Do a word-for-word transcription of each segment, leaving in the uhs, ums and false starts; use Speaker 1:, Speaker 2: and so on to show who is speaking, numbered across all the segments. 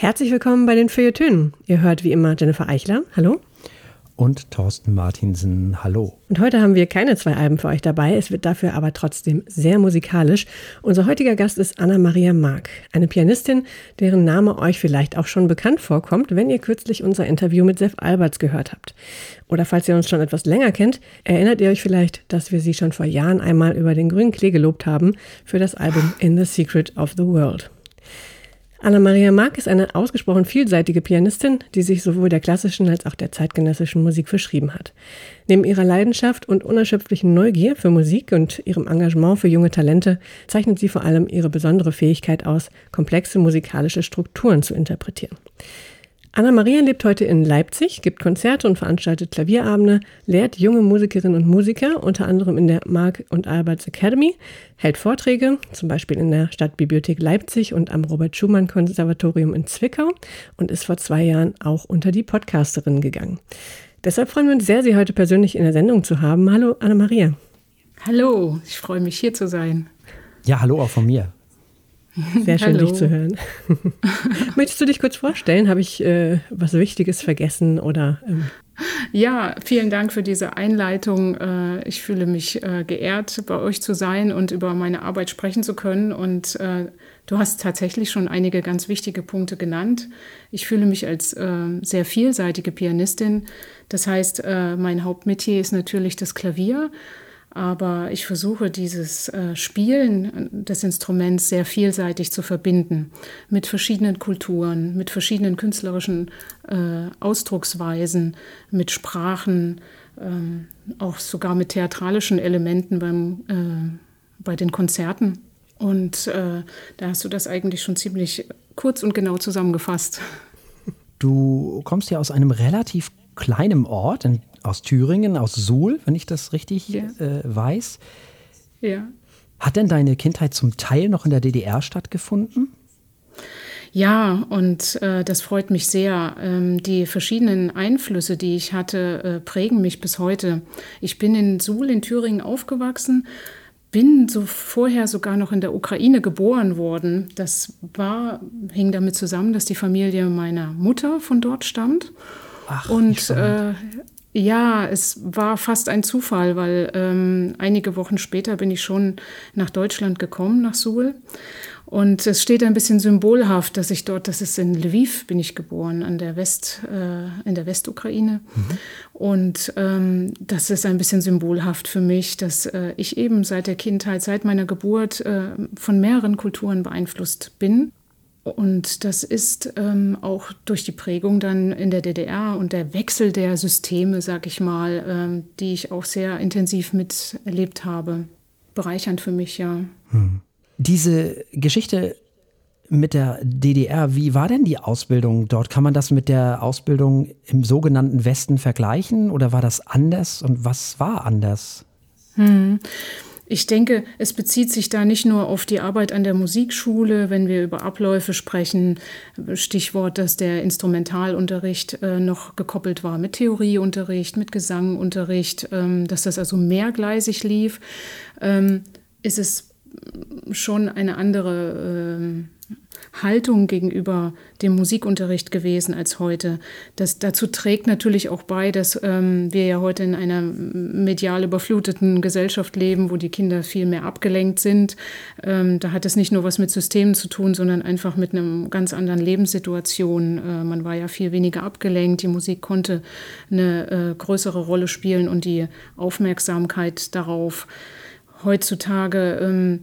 Speaker 1: Herzlich willkommen bei den Feuilletönen. Ihr hört wie immer Jennifer Eichler. Hallo.
Speaker 2: Und Thorsten Martinsen. Hallo.
Speaker 1: Und heute haben wir keine zwei Alben für euch dabei. Es wird dafür aber trotzdem sehr musikalisch. Unser heutiger Gast ist Anna-Maria Mark, eine Pianistin, deren Name euch vielleicht auch schon bekannt vorkommt, wenn ihr kürzlich unser Interview mit Sepp Alberts gehört habt. Oder falls ihr uns schon etwas länger kennt, erinnert ihr euch vielleicht, dass wir sie schon vor Jahren einmal über den grünen Klee gelobt haben für das Album In the Secret of the World. Anna-Maria Mark ist eine ausgesprochen vielseitige Pianistin, die sich sowohl der klassischen als auch der zeitgenössischen Musik verschrieben hat. Neben ihrer Leidenschaft und unerschöpflichen Neugier für Musik und ihrem Engagement für junge Talente zeichnet sie vor allem ihre besondere Fähigkeit aus, komplexe musikalische Strukturen zu interpretieren. Anna-Maria lebt heute in Leipzig, gibt Konzerte und veranstaltet Klavierabende, lehrt junge Musikerinnen und Musiker, unter anderem in der Mark und Alberts Academy, hält Vorträge, zum Beispiel in der Stadtbibliothek Leipzig und am Robert-Schumann-Konservatorium in Zwickau und ist vor zwei Jahren auch unter die Podcasterinnen gegangen. Deshalb freuen wir uns sehr, Sie heute persönlich in der Sendung zu haben. Hallo Anna-Maria.
Speaker 3: Hallo, ich freue mich hier zu sein.
Speaker 2: Ja, hallo auch von mir.
Speaker 1: Sehr schön, dich zu hören. Möchtest du dich kurz vorstellen? Habe ich äh, was Wichtiges vergessen? Oder, ähm?
Speaker 3: Ja, vielen Dank für diese Einleitung. Äh, ich fühle mich äh, geehrt, bei euch zu sein und über meine Arbeit sprechen zu können. Und äh, du hast tatsächlich schon einige ganz wichtige Punkte genannt. Ich fühle mich als äh, sehr vielseitige Pianistin. Das heißt, äh, mein Hauptmetier ist natürlich das Klavier. Aber ich versuche, dieses äh, Spielen des Instruments sehr vielseitig zu verbinden mit verschiedenen Kulturen, mit verschiedenen künstlerischen äh, Ausdrucksweisen, mit Sprachen, äh, auch sogar mit theatralischen Elementen beim, äh, bei den Konzerten. Und äh, da hast du das eigentlich schon ziemlich kurz und genau zusammengefasst.
Speaker 2: Du kommst ja aus einem relativ kleinen Ort, in aus Thüringen, aus Suhl, wenn ich das richtig ja. äh, weiß.
Speaker 3: Ja.
Speaker 2: Hat denn deine Kindheit zum Teil noch in der D D R stattgefunden?
Speaker 3: Ja, und äh, das freut mich sehr. Ähm, die verschiedenen Einflüsse, die ich hatte, äh, prägen mich bis heute. Ich bin in Suhl in Thüringen aufgewachsen, bin so vorher sogar noch in der Ukraine geboren worden. Das war, hing damit zusammen, dass die Familie meiner Mutter von dort stammt.
Speaker 2: Ach,
Speaker 3: und äh, ja, es war fast ein Zufall, weil ähm, einige Wochen später bin ich schon nach Deutschland gekommen, nach Suhl. Und es steht ein bisschen symbolhaft, dass ich dort, das ist in Lviv, bin ich geboren, an der West, äh, in der Westukraine. Mhm. Und ähm, das ist ein bisschen symbolhaft für mich, dass äh, ich eben seit der Kindheit, seit meiner Geburt äh, von mehreren Kulturen beeinflusst bin. Und das ist ähm, auch durch die Prägung dann in der D D R und der Wechsel der Systeme, sag ich mal, ähm, die ich auch sehr intensiv miterlebt habe. Bereichernd für mich, ja.
Speaker 2: Hm. Diese Geschichte mit der D D R, wie war denn die Ausbildung dort? Kann man das mit der Ausbildung im sogenannten Westen vergleichen oder war das anders und was war anders?
Speaker 3: Hm. Ich denke, es bezieht sich da nicht nur auf die Arbeit an der Musikschule, wenn wir über Abläufe sprechen, Stichwort, dass der Instrumentalunterricht äh, noch gekoppelt war mit Theorieunterricht, mit Gesangunterricht, ähm, dass das also mehrgleisig lief, ähm, ist es schon eine andere ähm, Haltung gegenüber dem Musikunterricht gewesen als heute. Das, dazu trägt natürlich auch bei, dass ähm, wir ja heute in einer medial überfluteten Gesellschaft leben, wo die Kinder viel mehr abgelenkt sind. Ähm, da hat es nicht nur was mit Systemen zu tun, sondern einfach mit einer ganz anderen Lebenssituation. Äh, man war ja viel weniger abgelenkt. Die Musik konnte eine äh, größere Rolle spielen und die Aufmerksamkeit darauf. Heutzutage ähm,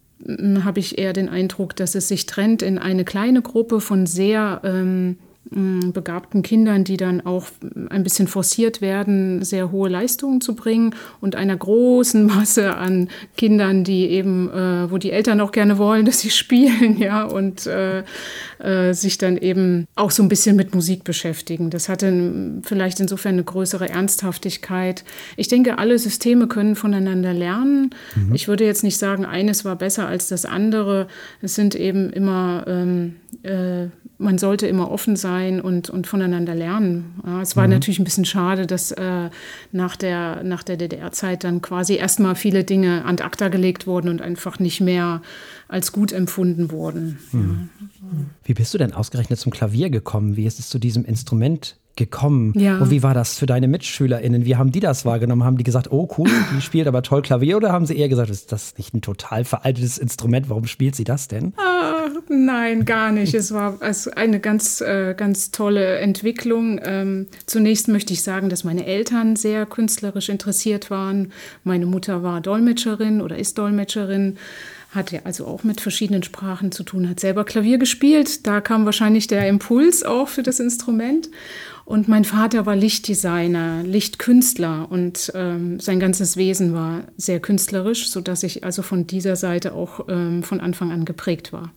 Speaker 3: habe ich eher den Eindruck, dass es sich trennt in eine kleine Gruppe von sehr ähm, begabten Kindern, die dann auch ein bisschen forciert werden, sehr hohe Leistungen zu bringen und einer großen Masse an Kindern, die eben, äh, wo die Eltern auch gerne wollen, dass sie spielen, ja, und äh, äh, sich dann eben auch so ein bisschen mit Musik beschäftigen. Das hatte vielleicht insofern eine größere Ernsthaftigkeit. Ich denke, alle Systeme können voneinander lernen. Mhm. Ich würde jetzt nicht sagen, eines war besser als das andere. Es sind eben immer ähm, äh, man sollte immer offen sein und, und voneinander lernen. Ja, es war mhm. natürlich ein bisschen schade, dass äh, nach der, nach der D D R-Zeit dann quasi erstmal viele Dinge ad acta gelegt wurden und einfach nicht mehr als gut empfunden wurden. Mhm. Ja.
Speaker 2: Wie bist du denn ausgerechnet zum Klavier gekommen? Wie ist es zu diesem Instrument gekommen?
Speaker 3: Ja.
Speaker 2: Und wie war das für deine MitschülerInnen? Wie haben die das wahrgenommen? Haben die gesagt, oh cool, die spielt aber toll Klavier? Oder haben sie eher gesagt, ist das nicht ein total veraltetes Instrument? Warum spielt sie das denn?
Speaker 3: Ah, nein, gar nicht. Es war also eine ganz, äh, ganz tolle Entwicklung. Ähm, zunächst möchte ich sagen, dass meine Eltern sehr künstlerisch interessiert waren. Meine Mutter war Dolmetscherin oder ist Dolmetscherin. Hatte also auch mit verschiedenen Sprachen zu tun, hat selber Klavier gespielt. Da kam wahrscheinlich der Impuls auch für das Instrument. Und mein Vater war Lichtdesigner, Lichtkünstler und ähm, sein ganzes Wesen war sehr künstlerisch, sodass ich also von dieser Seite auch ähm, von Anfang an geprägt war.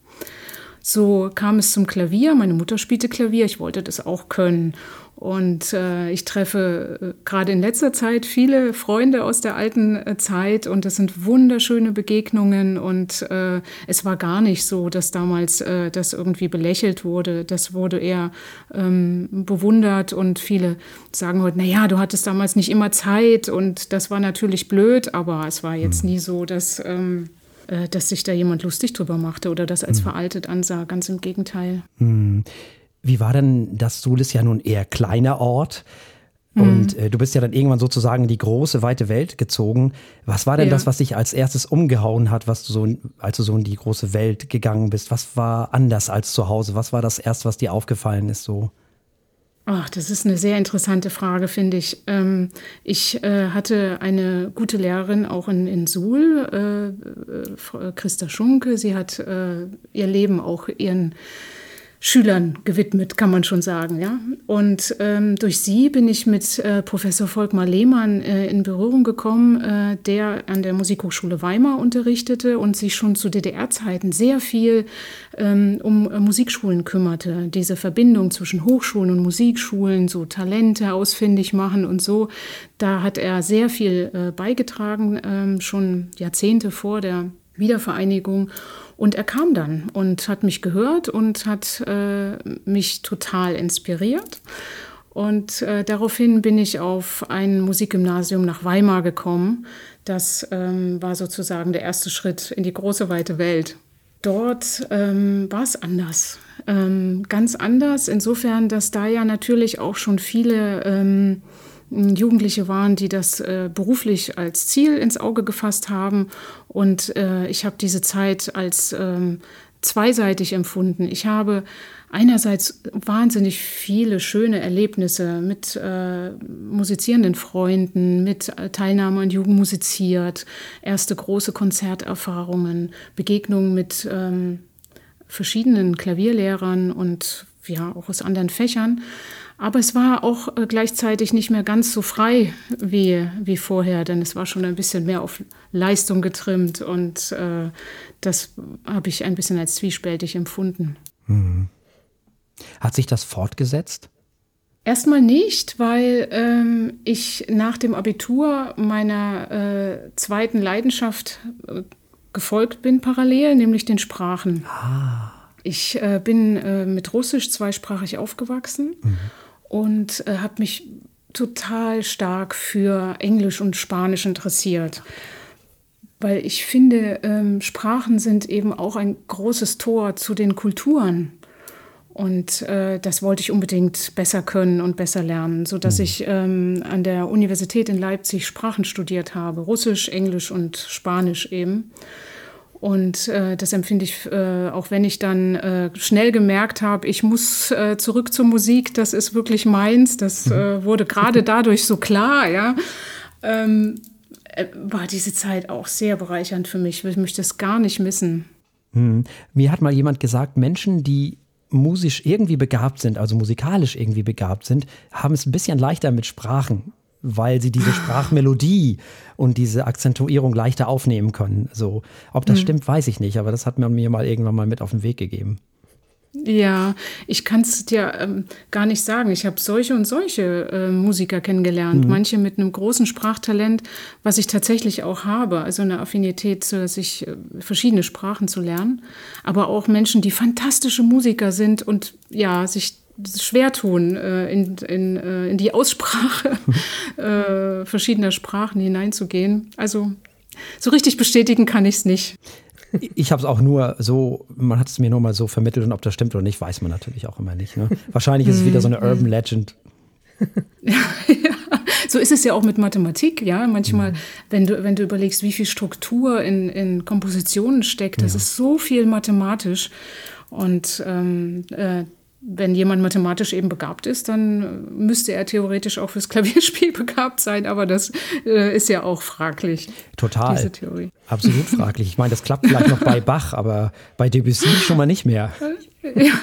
Speaker 3: So kam es zum Klavier. Meine Mutter spielte Klavier, ich wollte das auch können. Und äh, ich treffe äh, gerade in letzter Zeit viele Freunde aus der alten äh, Zeit und das sind wunderschöne Begegnungen und äh, es war gar nicht so, dass damals äh, das irgendwie belächelt wurde. Das wurde eher ähm, bewundert und viele sagen heute, naja, du hattest damals nicht immer Zeit und das war natürlich blöd, aber es war jetzt nie so, dass, ähm, äh, dass sich da jemand lustig drüber machte oder das als veraltet ansah. Ganz im Gegenteil.
Speaker 2: Hm. Wie war denn das? Suhl ist ja nun eher kleiner Ort und äh, du bist ja dann irgendwann sozusagen in die große, weite Welt gezogen. Was war denn
Speaker 3: Ja.
Speaker 2: das, was dich als erstes umgehauen hat, was du so, als du so in die große Welt gegangen bist? Was war anders als zu Hause? Was war das erste, was dir aufgefallen ist so?
Speaker 3: Ach, das ist eine sehr interessante Frage, finde ich. Ähm, ich äh, hatte eine gute Lehrerin auch in, in Suhl, äh, äh, Frau Christa Schunke. Sie hat äh, ihr Leben auch ihren Schülern gewidmet, kann man schon sagen, ja. Und ähm, durch sie bin ich mit äh, Professor Volkmar Lehmann äh, in Berührung gekommen, äh, der an der Musikhochschule Weimar unterrichtete und sich schon zu D D R-Zeiten sehr viel ähm, um äh, Musikschulen kümmerte. Diese Verbindung zwischen Hochschulen und Musikschulen, so Talente ausfindig machen und so, da hat er sehr viel äh, beigetragen, ähm, schon Jahrzehnte vor der Wiedervereinigung. Und er kam dann und hat mich gehört und hat äh, mich total inspiriert. Und äh, daraufhin bin ich auf ein Musikgymnasium nach Weimar gekommen. Das ähm, war sozusagen der erste Schritt in die große, weite Welt. Dort ähm, war es anders. Ähm, ganz anders, insofern, dass da ja natürlich auch schon viele ähm, Jugendliche waren, die das äh, beruflich als Ziel ins Auge gefasst haben. Und äh, ich habe diese Zeit als ähm, zweiseitig empfunden. Ich habe einerseits wahnsinnig viele schöne Erlebnisse mit äh, musizierenden Freunden, mit Teilnahme an Jugend musiziert, erste große Konzerterfahrungen, Begegnungen mit ähm, verschiedenen Klavierlehrern und ja auch aus anderen Fächern. Aber es war auch äh, gleichzeitig nicht mehr ganz so frei wie, wie vorher, denn es war schon ein bisschen mehr auf Leistung getrimmt und äh, das habe ich ein bisschen als zwiespältig empfunden.
Speaker 2: Mhm. Hat sich das fortgesetzt?
Speaker 3: Erstmal nicht, weil ähm, ich nach dem Abitur meiner äh, zweiten Leidenschaft äh, gefolgt bin parallel, nämlich den Sprachen.
Speaker 2: Ah.
Speaker 3: Ich äh, bin äh, mit Russisch zweisprachig aufgewachsen. Mhm. Und äh, habe mich total stark für Englisch und Spanisch interessiert. Weil ich finde, ähm, Sprachen sind eben auch ein großes Tor zu den Kulturen. Und äh, das wollte ich unbedingt besser können und besser lernen, sodass mhm. ich ähm, an der Universität in Leipzig Sprachen studiert habe. Russisch, Englisch und Spanisch eben. Und äh, das empfinde ich, äh, auch wenn ich dann äh, schnell gemerkt habe, ich muss äh, zurück zur Musik, das ist wirklich meins. Das äh, wurde gerade dadurch so klar, ja. Ähm, äh, war diese Zeit auch sehr bereichernd für mich. Ich möchte es gar nicht missen.
Speaker 2: Hm. Mir hat mal jemand gesagt, Menschen, die musisch irgendwie begabt sind, also musikalisch irgendwie begabt sind, haben es ein bisschen leichter mit Sprachen, weil sie diese Sprachmelodie und diese Akzentuierung leichter aufnehmen können. So, ob das mhm. stimmt, weiß ich nicht, aber das hat man mir mal irgendwann mal mit auf den Weg gegeben.
Speaker 3: Ja, ich kann es dir ähm, gar nicht sagen. Ich habe solche und solche äh, Musiker kennengelernt. Mhm. Manche mit einem großen Sprachtalent, was ich tatsächlich auch habe. Also eine Affinität, zu, sich äh, verschiedene Sprachen zu lernen. Aber auch Menschen, die fantastische Musiker sind und ja, sich schwer tun, äh, in, in, äh, in die Aussprache äh, verschiedener Sprachen hineinzugehen. Also so richtig bestätigen kann ich es nicht.
Speaker 2: Ich habe es auch nur so, man hat es mir nur mal so vermittelt und ob das stimmt oder nicht, weiß man natürlich auch immer nicht. Ne? Wahrscheinlich ist es wieder so eine Urban Legend.
Speaker 3: Ja, so ist es ja auch mit Mathematik, ja. Manchmal, mhm. wenn du, wenn du überlegst, wie viel Struktur in, in Kompositionen steckt, das ja. ist so viel mathematisch. Und ähm, äh, wenn jemand mathematisch eben begabt ist, dann müsste er theoretisch auch fürs Klavierspiel begabt sein, aber das äh, ist ja auch fraglich.
Speaker 2: Total. Diese Theorie. Absolut fraglich. Ich meine, das klappt vielleicht noch bei Bach, aber bei Debussy schon mal nicht mehr.
Speaker 3: Ja.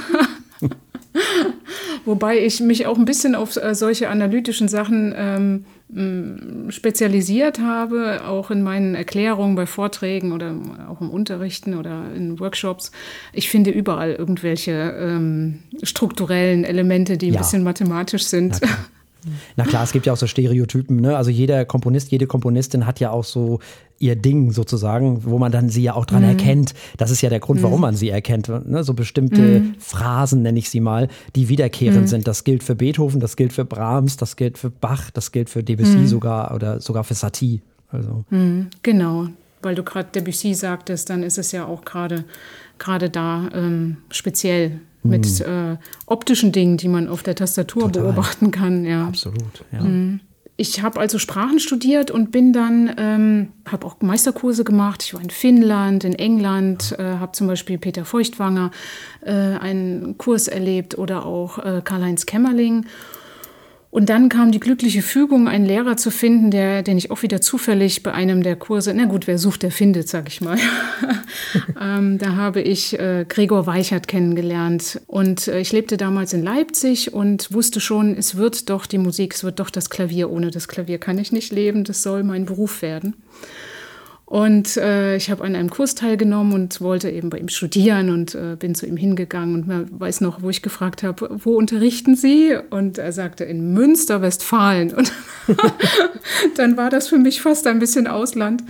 Speaker 3: Wobei ich mich auch ein bisschen auf äh, solche analytischen Sachen ähm, m, spezialisiert habe, auch in meinen Erklärungen bei Vorträgen oder auch im Unterrichten oder in Workshops. Ich finde überall irgendwelche ähm, strukturellen Elemente, die ein
Speaker 2: ja.
Speaker 3: bisschen mathematisch sind.
Speaker 2: Na klar. Na klar, es gibt ja auch so Stereotypen, ne? Also jeder Komponist, jede Komponistin hat ja auch so ihr Ding sozusagen, wo man dann sie ja auch dran mhm. erkennt. Das ist ja der Grund, warum man sie erkennt. Ne? So bestimmte mhm. Phrasen, nenne ich sie mal, die wiederkehrend mhm. sind. Das gilt für Beethoven, das gilt für Brahms, das gilt für Bach, das gilt für Debussy mhm. sogar oder sogar für Satie. Also.
Speaker 3: Mhm. Genau, weil du gerade Debussy sagtest, dann ist es ja auch gerade gerade da ähm, speziell mit mhm. äh, optischen Dingen, die man auf der Tastatur Total. beobachten kann. Ja.
Speaker 2: Absolut, ja.
Speaker 3: Mhm. Ich habe also Sprachen studiert und bin dann, ähm, habe auch Meisterkurse gemacht. Ich war in Finnland, in England, äh, habe zum Beispiel Peter Feuchtwanger äh, einen Kurs erlebt oder auch äh, Karl-Heinz Kämmerling. Und dann kam die glückliche Fügung, einen Lehrer zu finden, der, den ich auch wieder zufällig bei einem der Kurse, na gut, wer sucht, der findet, sag ich mal. ähm, da habe ich äh, Gregor Weichert kennengelernt. Und äh, ich lebte damals in Leipzig und wusste schon, es wird doch die Musik, es wird doch das Klavier. Ohne das Klavier kann ich nicht leben, das soll mein Beruf werden. Und äh, ich habe an einem Kurs teilgenommen und wollte eben bei ihm studieren und äh, bin zu ihm hingegangen und man weiß noch, wo ich gefragt habe, wo unterrichten Sie? Und er sagte, in Münster, Westfalen. Und dann war das für mich fast ein bisschen Ausland.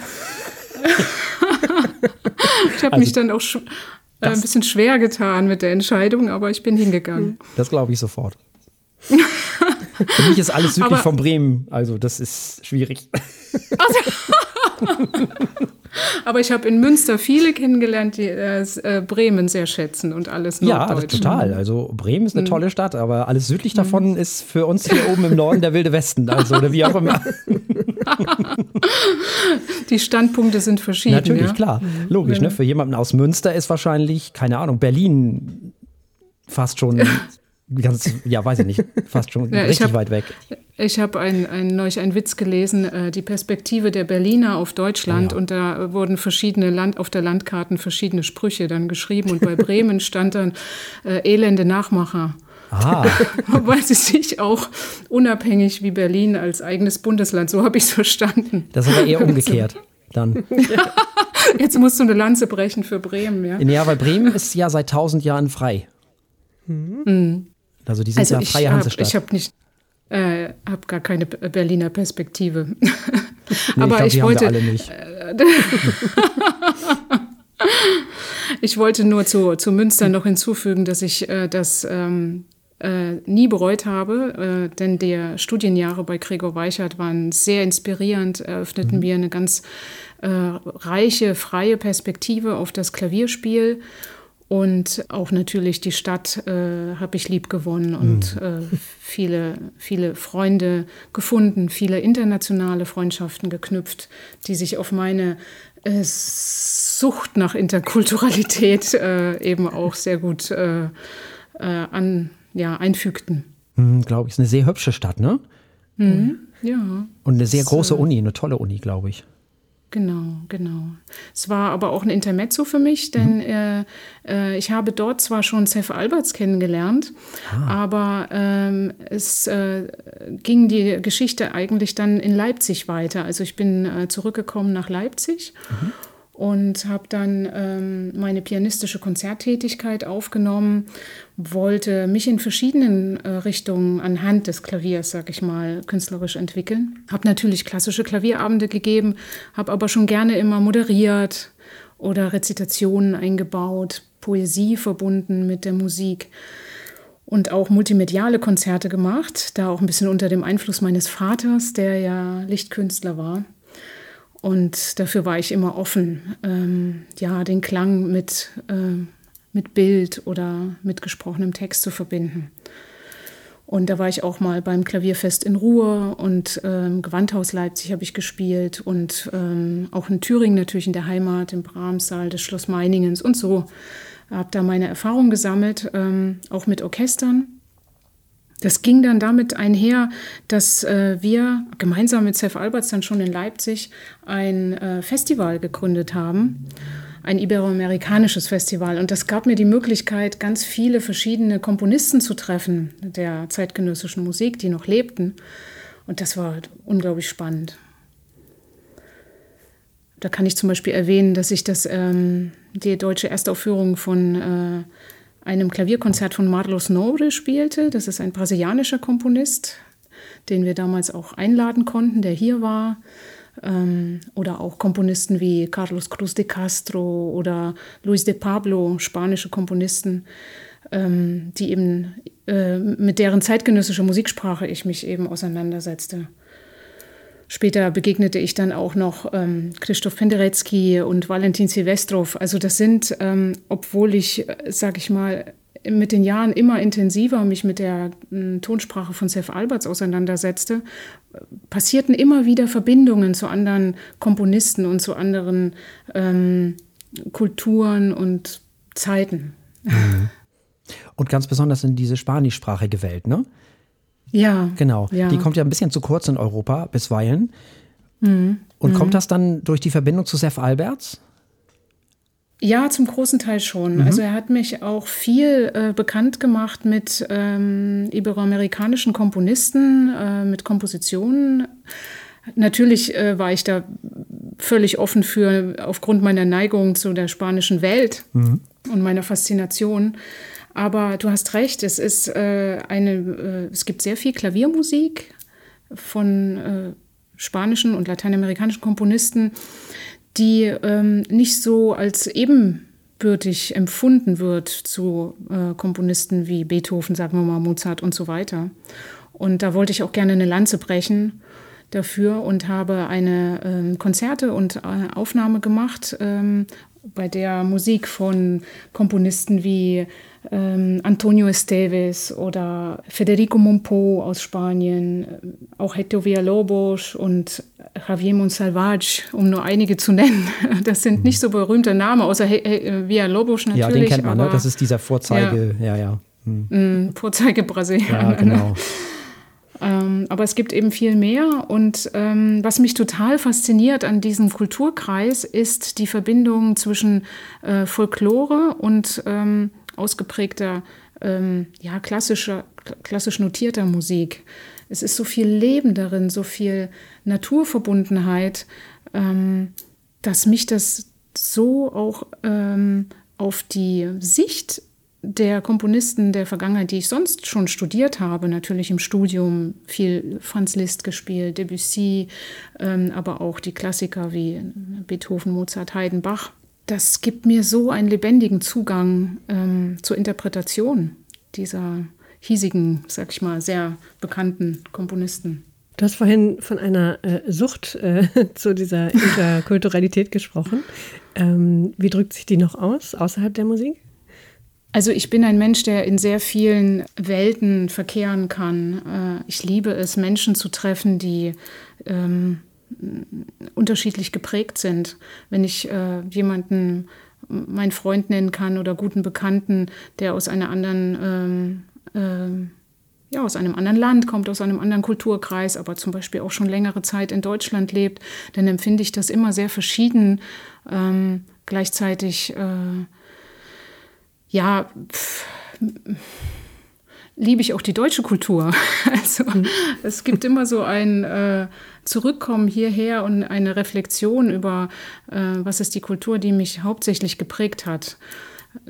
Speaker 3: Ich habe also, mich dann auch sch- äh, ein bisschen schwer getan mit der Entscheidung, aber ich bin hingegangen.
Speaker 2: Das glaube ich sofort. Für mich ist alles südlich aber, von Bremen, also das ist schwierig.
Speaker 3: Aber ich habe in Münster viele kennengelernt, die äh, Bremen sehr schätzen und alles Norddeutsch.
Speaker 2: Ja, total. Also Bremen ist eine tolle Stadt, aber alles südlich davon ist für uns hier oben im Norden der wilde Westen. Also oder wie auch immer.
Speaker 3: Die Standpunkte sind verschieden.
Speaker 2: Natürlich,
Speaker 3: ja?
Speaker 2: klar. Logisch, ja. Ne? Für jemanden aus Münster ist wahrscheinlich, keine Ahnung, Berlin fast schon... Ganz, ja, weiß ich nicht, fast schon ja, richtig hab, weit weg.
Speaker 3: Ich habe ein, ein, neulich einen Witz gelesen, äh, die Perspektive der Berliner auf Deutschland, oh ja. Und da wurden verschiedene Land, auf der Landkarten verschiedene Sprüche dann geschrieben und bei Bremen stand dann äh, elende Nachmacher.
Speaker 2: Ah.
Speaker 3: Weil sie sich auch unabhängig wie Berlin als eigenes Bundesland, so habe ich es verstanden.
Speaker 2: Das ist aber eher umgekehrt. Dann.
Speaker 3: Ja. Jetzt musst du eine Lanze brechen für Bremen. Ja,
Speaker 2: ja weil Bremen ist ja seit tausend Jahren frei.
Speaker 3: Mhm.
Speaker 2: Also die sind
Speaker 3: also
Speaker 2: ja freie
Speaker 3: hab,
Speaker 2: Hansestadt.
Speaker 3: Ich habe nicht, äh, habe gar keine Berliner Perspektive.
Speaker 2: Nee,
Speaker 3: aber
Speaker 2: ich, glaub,
Speaker 3: ich wollte,
Speaker 2: alle nicht.
Speaker 3: ich wollte nur zu, zu Münster noch hinzufügen, dass ich äh, das ähm, äh, nie bereut habe, äh, denn die Studienjahre bei Gregor Weichert waren sehr inspirierend, eröffneten mhm. mir eine ganz äh, reiche, freie Perspektive auf das Klavierspiel. Und auch natürlich die Stadt äh, habe ich lieb gewonnen und mhm. äh, viele, viele Freunde gefunden, viele internationale Freundschaften geknüpft, die sich auf meine äh, Sucht nach Interkulturalität äh, eben auch sehr gut äh, äh, an, ja, einfügten.
Speaker 2: Mhm, glaube ich, ist eine sehr hübsche Stadt, ne?
Speaker 3: Mhm, ja.
Speaker 2: Und eine sehr große Uni, eine tolle Uni, glaube ich.
Speaker 3: Genau, genau. Es war aber auch ein Intermezzo für mich, denn mhm. äh, äh, ich habe dort zwar schon Sef Alberts kennengelernt, ah. aber ähm, es äh, ging die Geschichte eigentlich dann in Leipzig weiter. Also ich bin äh, zurückgekommen nach Leipzig mhm. und habe dann ähm, meine pianistische Konzerttätigkeit aufgenommen, wollte mich in verschiedenen äh, Richtungen anhand des Klaviers, sag ich mal, künstlerisch entwickeln. Habe natürlich klassische Klavierabende gegeben, habe aber schon gerne immer moderiert oder Rezitationen eingebaut, Poesie verbunden mit der Musik und auch multimediale Konzerte gemacht, da auch ein bisschen unter dem Einfluss meines Vaters, der ja Lichtkünstler war. Und dafür war ich immer offen, ähm, ja, den Klang mit, äh, mit Bild oder mit gesprochenem Text zu verbinden. Und da war ich auch mal beim Klavierfest in Ruhr und ähm, Gewandhaus Leipzig habe ich gespielt und ähm, auch in Thüringen natürlich in der Heimat, im Brahmssaal des Schloss Meiningens und so. Habe da meine Erfahrungen gesammelt, ähm, auch mit Orchestern. Das ging dann damit einher, dass äh, wir gemeinsam mit Sef Alberts dann schon in Leipzig ein äh, Festival gegründet haben. Ein iberoamerikanisches Festival. Und das gab mir die Möglichkeit, ganz viele verschiedene Komponisten zu treffen der zeitgenössischen Musik, die noch lebten. Und das war unglaublich spannend. Da kann ich zum Beispiel erwähnen, dass ich das, ähm, die deutsche Erstaufführung von äh, einem Klavierkonzert von Marlos Nobre spielte. Das ist ein brasilianischer Komponist, den wir damals auch einladen konnten, der hier war. Ähm, oder auch Komponisten wie Carlos Cruz de Castro oder Luis de Pablo, spanische Komponisten, ähm, die eben äh, mit deren zeitgenössischer Musiksprache ich mich eben auseinandersetzte. Später begegnete ich dann auch noch ähm, Krzysztof Penderecki und Valentin Silvestrov. Also das sind, ähm, obwohl ich, sag ich mal, mit den Jahren immer intensiver mich mit der äh, Tonsprache von Sef Alberts auseinandersetzte, passierten immer wieder Verbindungen zu anderen Komponisten und zu anderen ähm, Kulturen und Zeiten.
Speaker 2: Mhm. Und ganz besonders in diese spanischsprachige Welt, ne?
Speaker 3: Ja.
Speaker 2: Genau.
Speaker 3: Ja.
Speaker 2: Die kommt ja ein bisschen zu kurz in Europa bisweilen.
Speaker 3: Mhm.
Speaker 2: Und
Speaker 3: mhm.
Speaker 2: kommt das dann durch die Verbindung zu Sef Alberts?
Speaker 3: Ja, zum großen Teil schon. Mhm. Also er hat mich auch viel äh, bekannt gemacht mit ähm, iberoamerikanischen Komponisten, äh, mit Kompositionen. Natürlich äh, war ich da völlig offen für, aufgrund meiner Neigung zu der spanischen Welt mhm. und meiner Faszination. Aber du hast recht, es ist äh, eine, äh, es gibt sehr viel Klaviermusik von äh, spanischen und lateinamerikanischen Komponisten, die ähm, nicht so als ebenbürtig empfunden wird zu äh, Komponisten wie Beethoven, sagen wir mal, Mozart und so weiter. Und da wollte ich auch gerne eine Lanze brechen dafür und habe eine ähm, Konzerte und äh, Aufnahme gemacht, ähm, bei der Musik von Komponisten wie ähm, Antonio Esteves oder Federico Mompou aus Spanien, auch Héctor Villalobos und Javier Monsalvage, um nur einige zu nennen. Das sind nicht so berühmte Namen, außer He- He- Villalobos natürlich.
Speaker 2: Ja, den kennt man,
Speaker 3: aber,
Speaker 2: ne? Das ist dieser Vorzeige, ja, ja. ja.
Speaker 3: Hm. Vorzeige Brasilianer.
Speaker 2: Ja, genau.
Speaker 3: Ähm, aber es gibt eben viel mehr. Und ähm, was mich total fasziniert an diesem Kulturkreis ist die Verbindung zwischen äh, Folklore und ähm, ausgeprägter, ähm, ja, klassischer, klassisch notierter Musik. Es ist so viel Leben darin, so viel Naturverbundenheit, ähm, dass mich das so auch ähm, auf die Sicht der Komponisten der Vergangenheit, die ich sonst schon studiert habe, natürlich im Studium viel Franz Liszt gespielt, Debussy, ähm, aber auch die Klassiker wie Beethoven, Mozart, Haydn, Bach. Das gibt mir so einen lebendigen Zugang ähm, zur Interpretation dieser hiesigen, sag ich mal, sehr bekannten Komponisten.
Speaker 1: Du hast vorhin von einer äh, Sucht äh, zu dieser Interkulturalität gesprochen. Ähm, wie drückt sich die noch aus, außerhalb der Musik?
Speaker 3: Also ich bin ein Mensch, der in sehr vielen Welten verkehren kann. Ich liebe es, Menschen zu treffen, die ähm, unterschiedlich geprägt sind. Wenn ich äh, jemanden meinen Freund nennen kann oder guten Bekannten, der aus einer anderen, ähm, äh, ja, aus einem anderen Land kommt, aus einem anderen Kulturkreis, aber zum Beispiel auch schon längere Zeit in Deutschland lebt, dann empfinde ich das immer sehr verschieden. Ähm, gleichzeitig äh, Ja, pff, liebe ich auch die deutsche Kultur. Also mhm. es gibt immer so ein äh, Zurückkommen hierher und eine Reflexion über, äh, was ist die Kultur, die mich hauptsächlich geprägt hat.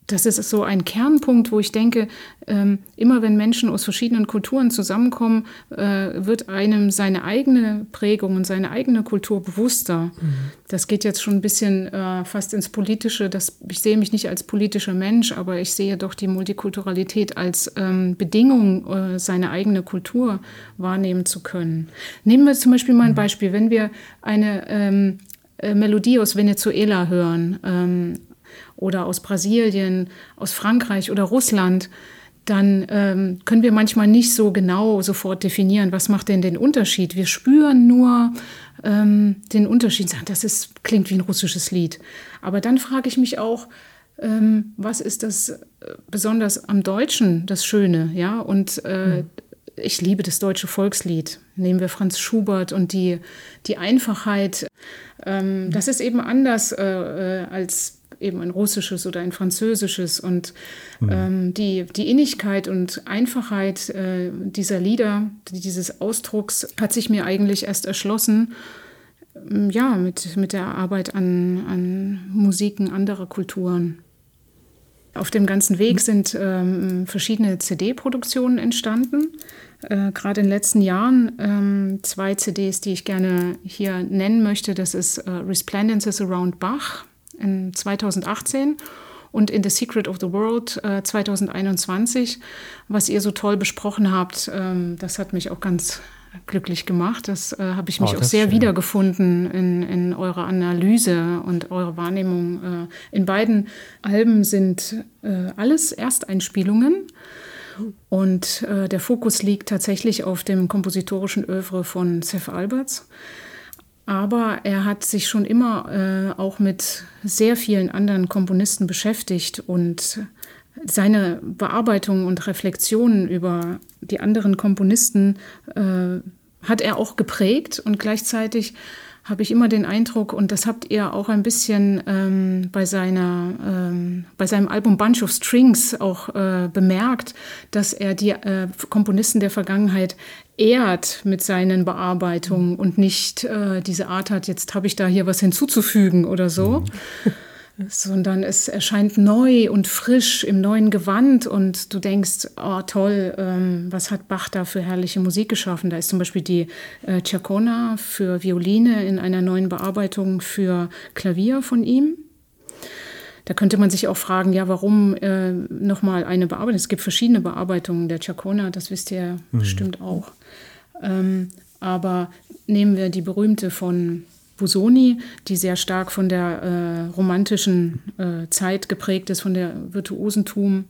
Speaker 3: das ist so ein Kernpunkt, wo ich denke, ähm, immer wenn Menschen aus verschiedenen Kulturen zusammenkommen, äh, wird einem seine eigene Prägung und seine eigene Kultur bewusster. Mhm. Das geht jetzt schon ein bisschen äh, fast ins Politische. Das, ich sehe mich nicht als politischer Mensch, aber ich sehe doch die Multikulturalität als ähm, Bedingung, äh, seine eigene Kultur wahrnehmen zu können. Nehmen wir zum Beispiel mal ein Beispiel. Wenn wir eine ähm, äh, Melodie aus Venezuela hören, ähm, oder aus Brasilien, aus Frankreich oder Russland, dann ähm, können wir manchmal nicht so genau sofort definieren, was macht denn den Unterschied. Wir spüren nur ähm, den Unterschied, sagen, das ist, klingt wie ein russisches Lied. Aber dann frage ich mich auch, ähm, was ist das äh, besonders am Deutschen, das Schöne? Ja? Und äh, mhm. ich liebe das deutsche Volkslied. Nehmen wir Franz Schubert und die, die Einfachheit. Ähm, mhm. Das ist eben anders äh, äh, als eben ein russisches oder ein französisches. Und mhm. ähm, die, die Innigkeit und Einfachheit äh, dieser Lieder, dieses Ausdrucks, hat sich mir eigentlich erst erschlossen, ähm, ja, mit, mit der Arbeit an, an Musiken anderer Kulturen. Auf dem ganzen Weg sind ähm, verschiedene C D-Produktionen entstanden. Äh, gerade in den letzten Jahren ähm, zwei C Ds, die ich gerne hier nennen möchte. Das ist äh, Resplendences Around Bach in zweitausendachtzehn und In the Secret of the World äh, zweitausendeinundzwanzig. Was ihr so toll besprochen habt, ähm, das hat mich auch ganz glücklich gemacht. Das äh, habe ich mich oh, auch sehr schön. wiedergefunden in, in eurer Analyse und eurer Wahrnehmung. Äh, in beiden Alben sind äh, alles Ersteinspielungen. Und äh, der Fokus liegt tatsächlich auf dem kompositorischen Œuvre von Seth Alberts. Aber er hat sich schon immer äh, auch mit sehr vielen anderen Komponisten beschäftigt und seine Bearbeitungen und Reflexionen über die anderen Komponisten äh, hat er auch geprägt. Und gleichzeitig habe ich immer den Eindruck, und das habt ihr auch ein bisschen ähm, bei, seiner, ähm, bei seinem Album Bunch of Strings auch äh, bemerkt, dass er die äh, Komponisten der Vergangenheit ehrt mit seinen Bearbeitungen und nicht äh, diese Art hat, jetzt habe ich da hier was hinzuzufügen oder so. Sondern es erscheint neu und frisch im neuen Gewand und du denkst, oh toll, ähm, was hat Bach da für herrliche Musik geschaffen? Da ist zum Beispiel die äh, Chacona für Violine in einer neuen Bearbeitung für Klavier von ihm. Da könnte man sich auch fragen, ja, warum äh, nochmal eine Bearbeitung? Es gibt verschiedene Bearbeitungen der Chacona, das wisst ihr mhm. bestimmt auch. Ähm, aber nehmen wir die berühmte von Busoni, die sehr stark von der äh, romantischen äh, Zeit geprägt ist, von der Virtuosentum.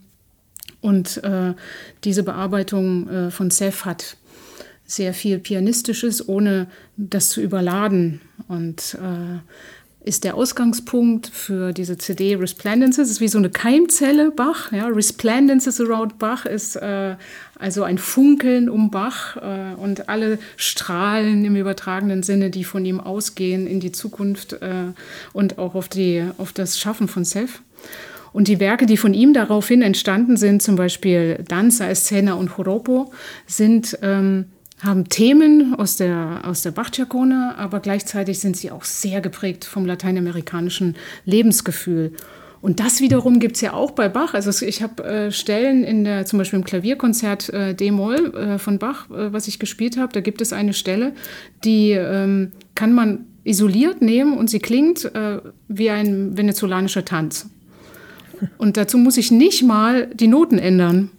Speaker 3: Und äh, diese Bearbeitung äh, von Seth hat sehr viel Pianistisches, ohne das zu überladen. Und äh, ist der Ausgangspunkt für diese C D Resplendences. Es ist wie so eine Keimzelle Bach. Ja? Resplendences around Bach ist äh, also ein Funkeln um Bach äh, und alle Strahlen im übertragenen Sinne, die von ihm ausgehen in die Zukunft äh, und auch auf, die, auf das Schaffen von Seth. Und die Werke, die von ihm daraufhin entstanden sind, zum Beispiel Danza, Escena und Joropo, sind ähm, haben Themen aus der, aus der Bach-Chacona, aber gleichzeitig sind sie auch sehr geprägt vom lateinamerikanischen Lebensgefühl. Und das wiederum gibt es ja auch bei Bach. Also ich habe äh, Stellen in der, zum Beispiel im Klavierkonzert äh, D-Moll äh, von Bach, äh, was ich gespielt habe, da gibt es eine Stelle, die ähm, kann man isoliert nehmen und sie klingt äh, wie ein venezolanischer Tanz. Und dazu muss ich nicht mal die Noten ändern.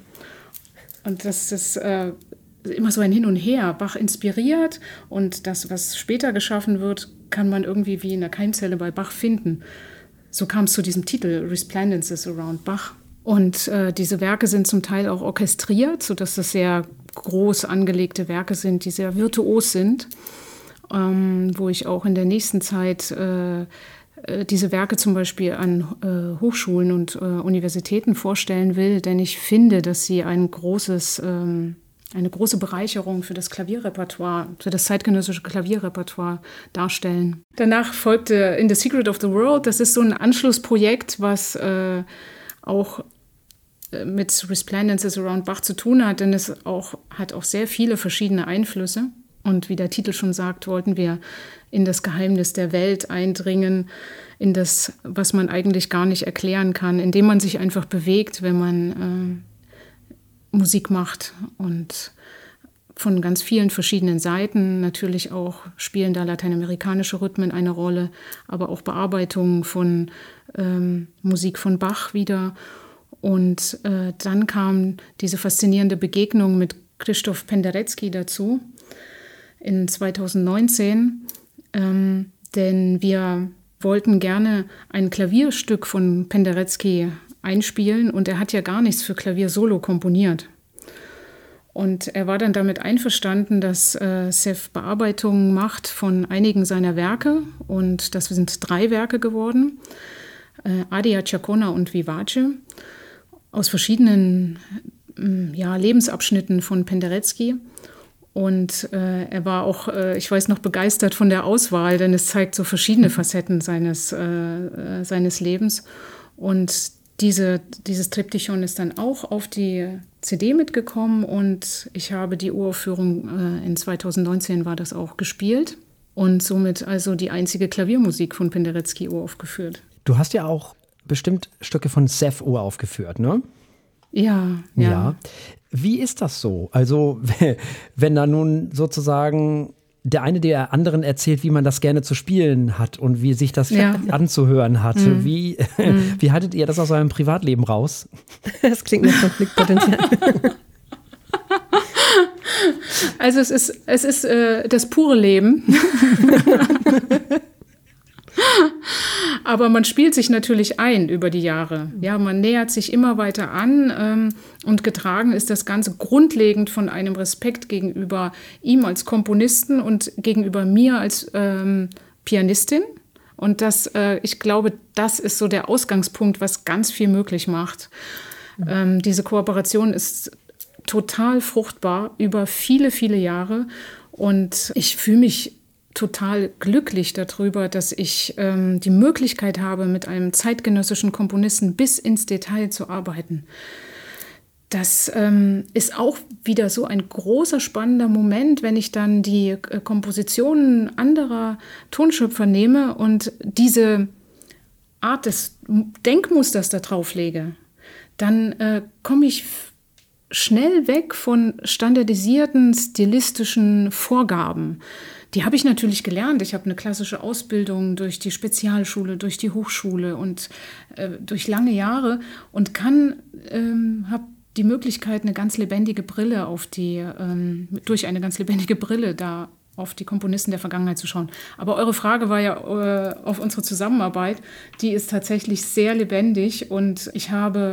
Speaker 3: Und das ist äh, immer so ein Hin und Her. Bach inspiriert und das, was später geschaffen wird, kann man irgendwie wie in der Keimzelle bei Bach finden. So kam es zu diesem Titel, Resplendences Around Bach. Und äh, diese Werke sind zum Teil auch orchestriert, sodass das sehr groß angelegte Werke sind, die sehr virtuos sind, ähm, wo ich auch in der nächsten Zeit äh, diese Werke zum Beispiel an äh, Hochschulen und äh, Universitäten vorstellen will, denn ich finde, dass sie ein großes, ähm, eine große Bereicherung für das Klavierrepertoire, für das zeitgenössische Klavierrepertoire darstellen. Danach folgte In the Secret of the World. Das ist so ein Anschlussprojekt, was äh, auch mit Resplendences Around Bach zu tun hat, denn es auch, hat auch sehr viele verschiedene Einflüsse. Und wie der Titel schon sagt, wollten wir in das Geheimnis der Welt eindringen, in das, was man eigentlich gar nicht erklären kann, indem man sich einfach bewegt, wenn man äh, Musik macht und von ganz vielen verschiedenen Seiten. Natürlich auch spielen da lateinamerikanische Rhythmen eine Rolle, aber auch Bearbeitungen von ähm, Musik von Bach wieder. Und äh, dann kam diese faszinierende Begegnung mit Krzysztof Penderecki dazu in zweitausendneunzehn, ähm, denn wir wollten gerne ein Klavierstück von Penderecki einspielen und er hat ja gar nichts für Klavier solo komponiert. Und er war dann damit einverstanden, dass äh, Sev Bearbeitungen macht von einigen seiner Werke. Und das sind drei Werke geworden, äh, Adia, Chacona und Vivace, aus verschiedenen äh, ja, Lebensabschnitten von Penderecki. Und äh, er war auch, äh, ich weiß noch, begeistert von der Auswahl, denn es zeigt so verschiedene Facetten seines, äh, seines Lebens. Und Diese, dieses Triptychon ist dann auch auf die C D mitgekommen und ich habe die Uraufführung, äh, in zweitausendneunzehn war das auch, gespielt und somit also die einzige Klaviermusik von Penderecki uraufgeführt.
Speaker 2: Du hast ja auch bestimmt Stücke von Sev uraufgeführt, ne?
Speaker 3: Ja, ja.
Speaker 2: Ja. Wie ist das so? Also wenn da nun sozusagen der eine der anderen erzählt, wie man das gerne zu spielen hat und wie sich das
Speaker 3: ja.
Speaker 2: anzuhören hat.
Speaker 3: Mhm.
Speaker 2: Wie, mhm. wie haltet ihr das aus eurem Privatleben raus?
Speaker 1: Das klingt nach Konfliktpotenzial.
Speaker 3: Also es ist, es ist äh, das pure Leben. Aber man spielt sich natürlich ein über die Jahre. Ja, man nähert sich immer weiter an ähm, und getragen ist das Ganze grundlegend von einem Respekt gegenüber ihm als Komponisten und gegenüber mir als ähm, Pianistin. Und das, äh, ich glaube, das ist so der Ausgangspunkt, was ganz viel möglich macht. Mhm. Ähm, diese Kooperation ist total fruchtbar über viele, viele Jahre. Und ich fühle mich total glücklich darüber, dass ich ähm, die Möglichkeit habe, mit einem zeitgenössischen Komponisten bis ins Detail zu arbeiten. Das ähm, ist auch wieder so ein großer, spannender Moment, wenn ich dann die äh, Kompositionen anderer Tonschöpfer nehme und diese Art des Denkmusters da drauf lege. Dann äh, komme ich f- schnell weg von standardisierten stilistischen Vorgaben. Die habe ich natürlich gelernt. Ich habe eine klassische Ausbildung durch die Spezialschule, durch die Hochschule und äh, durch lange Jahre und kann, ähm, habe die Möglichkeit, eine ganz lebendige Brille auf die, ähm, durch eine ganz lebendige Brille da auf die Komponisten der Vergangenheit zu schauen. Aber eure Frage war ja äh, auf unsere Zusammenarbeit. Die ist tatsächlich sehr lebendig und ich habe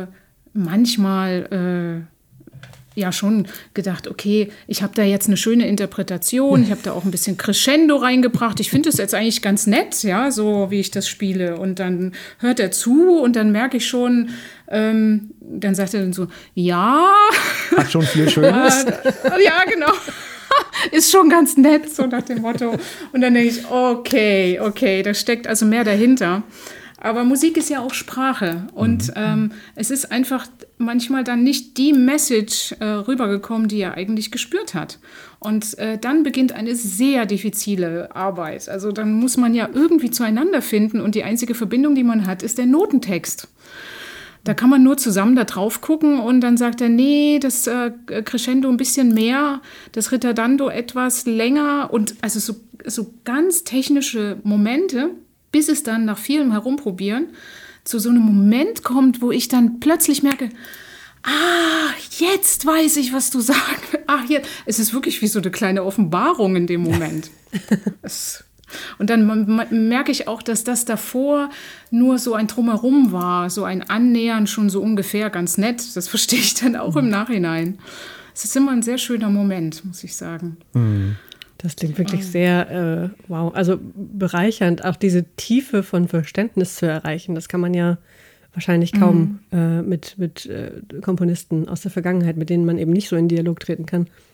Speaker 3: manchmal äh, ja schon gedacht, okay, ich habe da jetzt eine schöne Interpretation, ich habe da auch ein bisschen Crescendo reingebracht. Ich finde es jetzt eigentlich ganz nett, ja, so wie ich das spiele. Und dann hört er zu und dann merke ich schon, ähm, dann sagt er dann so, ja.
Speaker 2: Hat schon viel Schönes.
Speaker 3: Ja, genau. Ist schon ganz nett, so nach dem Motto. Und dann denke ich, okay, okay, da steckt also mehr dahinter. Aber Musik ist ja auch Sprache und mhm. ähm, es ist einfach manchmal dann nicht die Message äh, rübergekommen, die er eigentlich gespürt hat. Und äh, dann beginnt eine sehr diffizile Arbeit. Also dann muss man ja irgendwie zueinander finden und die einzige Verbindung, die man hat, ist der Notentext. Da kann man nur zusammen da drauf gucken und dann sagt er, nee, das äh, Crescendo ein bisschen mehr, das Ritardando etwas länger und also so, so ganz technische Momente, bis es dann nach vielem Herumprobieren zu so einem Moment kommt, wo ich dann plötzlich merke, ah, jetzt weiß ich, was du sagst. Ach, jetzt. Es ist wirklich wie so eine kleine Offenbarung in dem Moment. es, und dann merke ich auch, dass das davor nur so ein Drumherum war, so ein Annähern schon so ungefähr ganz nett. Das verstehe ich dann auch im Nachhinein. Es ist immer ein sehr schöner Moment, muss ich sagen.
Speaker 2: Mhm.
Speaker 1: Das klingt wirklich sehr, äh, wow, also bereichernd, auch diese Tiefe von Verständnis zu erreichen. Das kann man ja wahrscheinlich kaum mhm. äh, mit, mit äh, Komponisten aus der Vergangenheit, mit denen man eben nicht so in Dialog treten kann.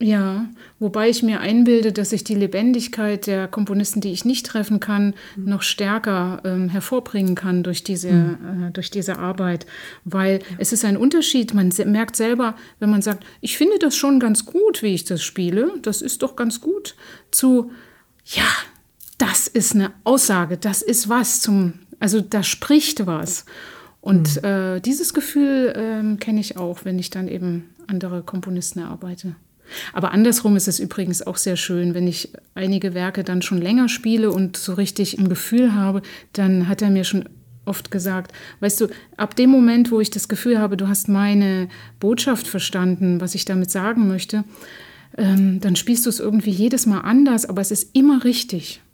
Speaker 3: Ja, wobei ich mir einbilde, dass ich die Lebendigkeit der Komponisten, die ich nicht treffen kann, mhm. noch stärker ähm, hervorbringen kann durch diese, mhm. äh, durch diese Arbeit. Weil ja. es ist ein Unterschied, man se- merkt selber, wenn man sagt, ich finde das schon ganz gut, wie ich das spiele, das ist doch ganz gut, zu, ja, das ist eine Aussage, das ist was zum, also da spricht was. Und mhm. äh, dieses Gefühl äh, kenne ich auch, wenn ich dann eben andere Komponisten erarbeite. Aber andersrum ist es übrigens auch sehr schön, wenn ich einige Werke dann schon länger spiele und so richtig im Gefühl habe, dann hat er mir schon oft gesagt, weißt du, ab dem Moment, wo ich das Gefühl habe, du hast meine Botschaft verstanden, was ich damit sagen möchte, ähm, dann spielst du es irgendwie jedes Mal anders, aber es ist immer richtig.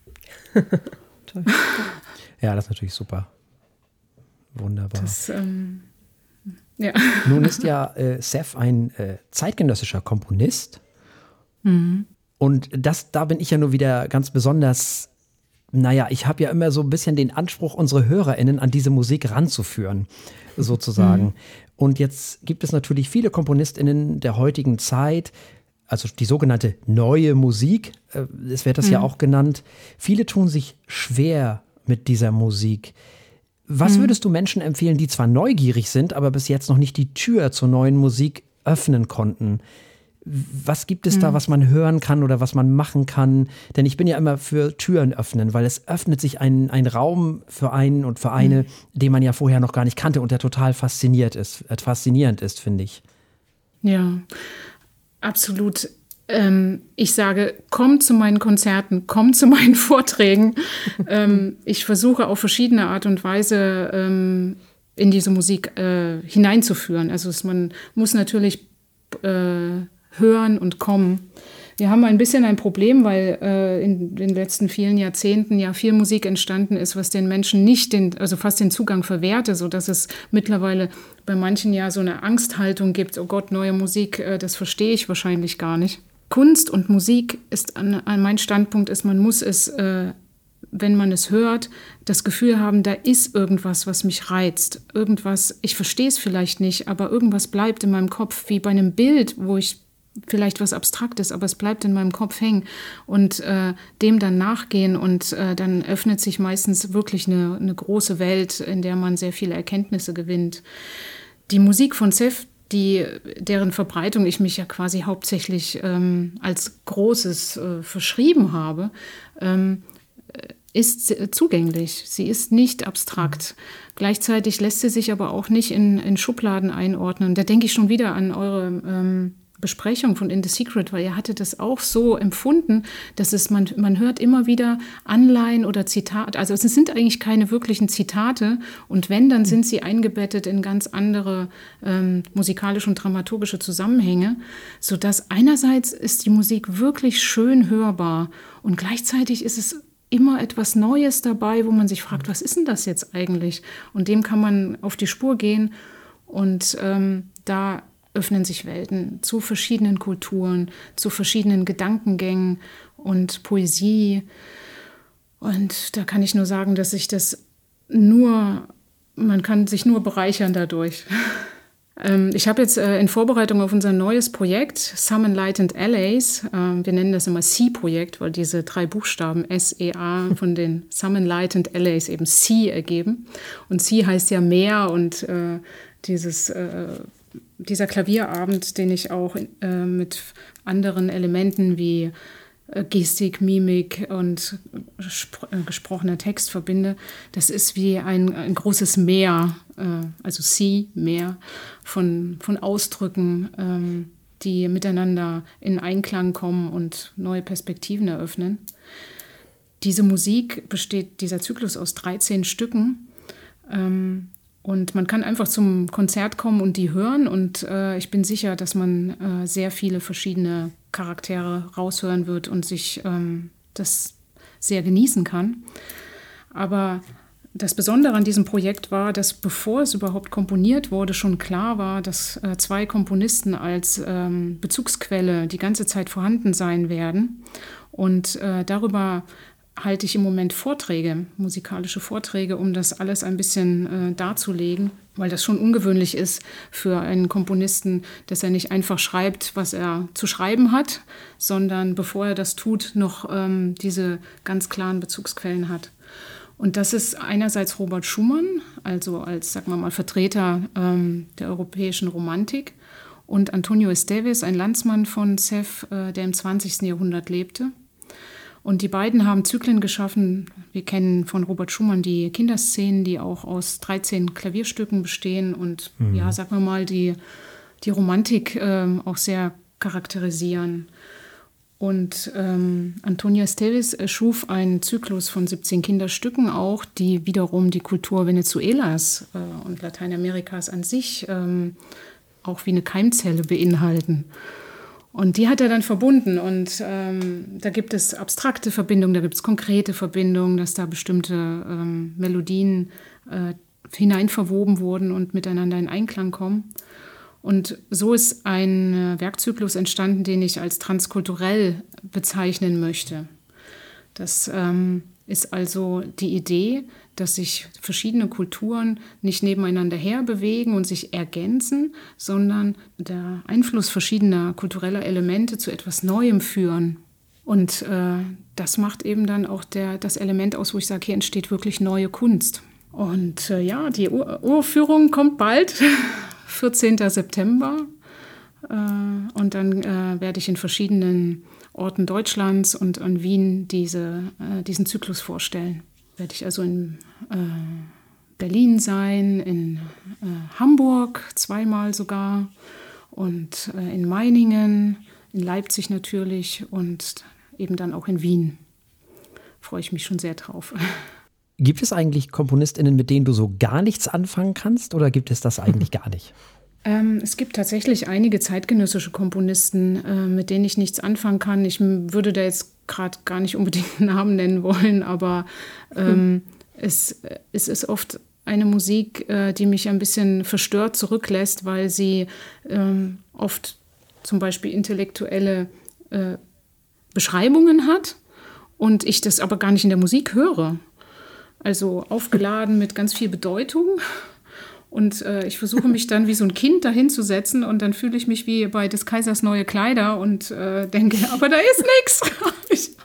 Speaker 2: Toll. Ja, das ist natürlich super. Wunderbar.
Speaker 3: Das, ähm Ja.
Speaker 2: Nun ist ja äh, Seth ein äh, zeitgenössischer Komponist. Mhm. Und das, da bin ich ja nur wieder ganz besonders, naja, ich habe ja immer so ein bisschen den Anspruch, unsere HörerInnen an diese Musik ranzuführen, sozusagen. Mhm. Und jetzt gibt es natürlich viele KomponistInnen der heutigen Zeit, also die sogenannte neue Musik, äh, es wird das mhm. ja auch genannt. Viele tun sich schwer mit dieser Musik. Was würdest du Menschen empfehlen, die zwar neugierig sind, aber bis jetzt noch nicht die Tür zur neuen Musik öffnen konnten? Was gibt es mhm. da, was man hören kann oder was man machen kann? Denn ich bin ja immer für Türen öffnen, weil es öffnet sich ein, ein Raum für einen und für eine, mhm. den man ja vorher noch gar nicht kannte und der total fasziniert ist, äh, faszinierend ist, finde ich.
Speaker 3: Ja, absolut. Ähm, ich sage, komm zu meinen Konzerten, komm zu meinen Vorträgen. ähm, ich versuche auf verschiedene Art und Weise ähm, in diese Musik äh, hineinzuführen. Also es, man muss natürlich äh, hören und kommen. Wir haben ein bisschen ein Problem, weil äh, in den letzten vielen Jahrzehnten ja viel Musik entstanden ist, was den Menschen nicht, den, also fast den Zugang verwehrte, sodass es mittlerweile bei manchen ja so eine Angsthaltung gibt, oh Gott, neue Musik, äh, das verstehe ich wahrscheinlich gar nicht. Kunst und Musik ist, an, an mein Standpunkt ist, man muss es, äh, wenn man es hört, das Gefühl haben, da ist irgendwas, was mich reizt. Irgendwas, ich verstehe es vielleicht nicht, aber irgendwas bleibt in meinem Kopf, wie bei einem Bild, wo ich vielleicht was Abstraktes, aber es bleibt in meinem Kopf hängen und äh, dem dann nachgehen und äh, dann öffnet sich meistens wirklich eine, eine große Welt, in der man sehr viele Erkenntnisse gewinnt. Die Musik von Seth, die, deren Verbreitung ich mich ja quasi hauptsächlich ähm, als Großes äh, verschrieben habe, ähm, ist zugänglich. Sie ist nicht abstrakt. Mhm. Gleichzeitig lässt sie sich aber auch nicht in, in Schubladen einordnen. Da denke ich schon wieder an eure ähm, Besprechung von In the Secret, weil ihr hattet das auch so empfunden, dass es man, man hört immer wieder Anleihen oder Zitate, also es sind eigentlich keine wirklichen Zitate und wenn, dann sind sie eingebettet in ganz andere ähm, musikalische und dramaturgische Zusammenhänge, sodass einerseits ist die Musik wirklich schön hörbar und gleichzeitig ist es immer etwas Neues dabei, wo man sich fragt, was ist denn das jetzt eigentlich? Und dem kann man auf die Spur gehen und ähm, da öffnen sich Welten zu verschiedenen Kulturen, zu verschiedenen Gedankengängen und Poesie. Und da kann ich nur sagen, dass sich das nur, man kann sich nur bereichern dadurch. ähm, ich habe jetzt äh, in Vorbereitung auf unser neues Projekt, Some Enlightened Allies, äh, wir nennen das immer C-Projekt, weil diese drei Buchstaben S E A von den Some Enlightened Allies eben C ergeben. Und C heißt ja Meer und äh, dieses äh, dieser Klavierabend, den ich auch äh, mit anderen Elementen wie äh, Gestik, Mimik und spr- äh, gesprochener Text verbinde, das ist wie ein, ein großes Meer, äh, also Sea, Meer von, von Ausdrücken, ähm, die miteinander in Einklang kommen und neue Perspektiven eröffnen. Diese Musik besteht, dieser Zyklus aus dreizehn Stücken, ähm, und man kann einfach zum Konzert kommen und die hören. Und äh, ich bin sicher, dass man äh, sehr viele verschiedene Charaktere raushören wird und sich ähm, das sehr genießen kann. Aber das Besondere an diesem Projekt war, dass bevor es überhaupt komponiert wurde, schon klar war, dass äh, zwei Komponisten als ähm, Bezugsquelle die ganze Zeit vorhanden sein werden. Und äh, darüber halte ich im Moment Vorträge, musikalische Vorträge, um das alles ein bisschen äh, darzulegen, weil das schon ungewöhnlich ist für einen Komponisten, dass er nicht einfach schreibt, was er zu schreiben hat, sondern bevor er das tut, noch ähm, diese ganz klaren Bezugsquellen hat. Und das ist einerseits Robert Schumann, also als, sagen wir mal, Vertreter ähm, der europäischen Romantik, und Antonio Esteves, ein Landsmann von Sèvres, äh, der im zwanzigsten Jahrhundert lebte. Und die beiden haben Zyklen geschaffen. Wir kennen von Robert Schumann die Kinderszenen, die auch aus dreizehn Klavierstücken bestehen und, mhm. ja, sagen wir mal, die, die Romantik äh, auch sehr charakterisieren. Und ähm, Antonio Esteves schuf einen Zyklus von siebzehn Kinderstücken auch, die wiederum die Kultur Venezuelas äh, und Lateinamerikas an sich ähm, auch wie eine Keimzelle beinhalten. Und die hat er dann verbunden und ähm, da gibt es abstrakte Verbindungen, da gibt es konkrete Verbindungen, dass da bestimmte ähm, Melodien äh, hineinverwoben wurden und miteinander in Einklang kommen. Und so ist ein äh, Werkzyklus entstanden, den ich als transkulturell bezeichnen möchte. Das ähm, ist also die Idee, dass sich verschiedene Kulturen nicht nebeneinander herbewegen und sich ergänzen, sondern der Einfluss verschiedener kultureller Elemente zu etwas Neuem führen. Und äh, das macht eben dann auch der, das Element aus, wo ich sage, hier entsteht wirklich neue Kunst. Und äh, ja, die Ur- Uraufführung kommt bald, vierzehnten September. Äh, und dann äh, werde ich in verschiedenen Orten Deutschlands und an Wien diese, äh, diesen Zyklus vorstellen. Werde ich also in äh, Berlin sein, in äh, Hamburg zweimal sogar und äh, in Meiningen, in Leipzig natürlich und eben dann auch in Wien. Freue ich mich schon sehr drauf.
Speaker 2: Gibt es eigentlich KomponistInnen, mit denen du so gar nichts anfangen kannst, oder gibt es das eigentlich gar nicht?
Speaker 3: Ähm, es gibt tatsächlich einige zeitgenössische Komponisten, äh, mit denen ich nichts anfangen kann. Ich m- würde da jetzt gerade gar nicht unbedingt einen Namen nennen wollen, aber ähm, hm. es, es ist oft eine Musik, äh, die mich ein bisschen verstört zurücklässt, weil sie ähm, oft zum Beispiel intellektuelle äh, Beschreibungen hat und ich das aber gar nicht in der Musik höre. Also aufgeladen mit ganz viel Bedeutung. Und äh, ich versuche mich dann wie so ein Kind dahin zu setzen und dann fühle ich mich wie bei des Kaisers neue Kleider und äh, denke, aber da ist nichts.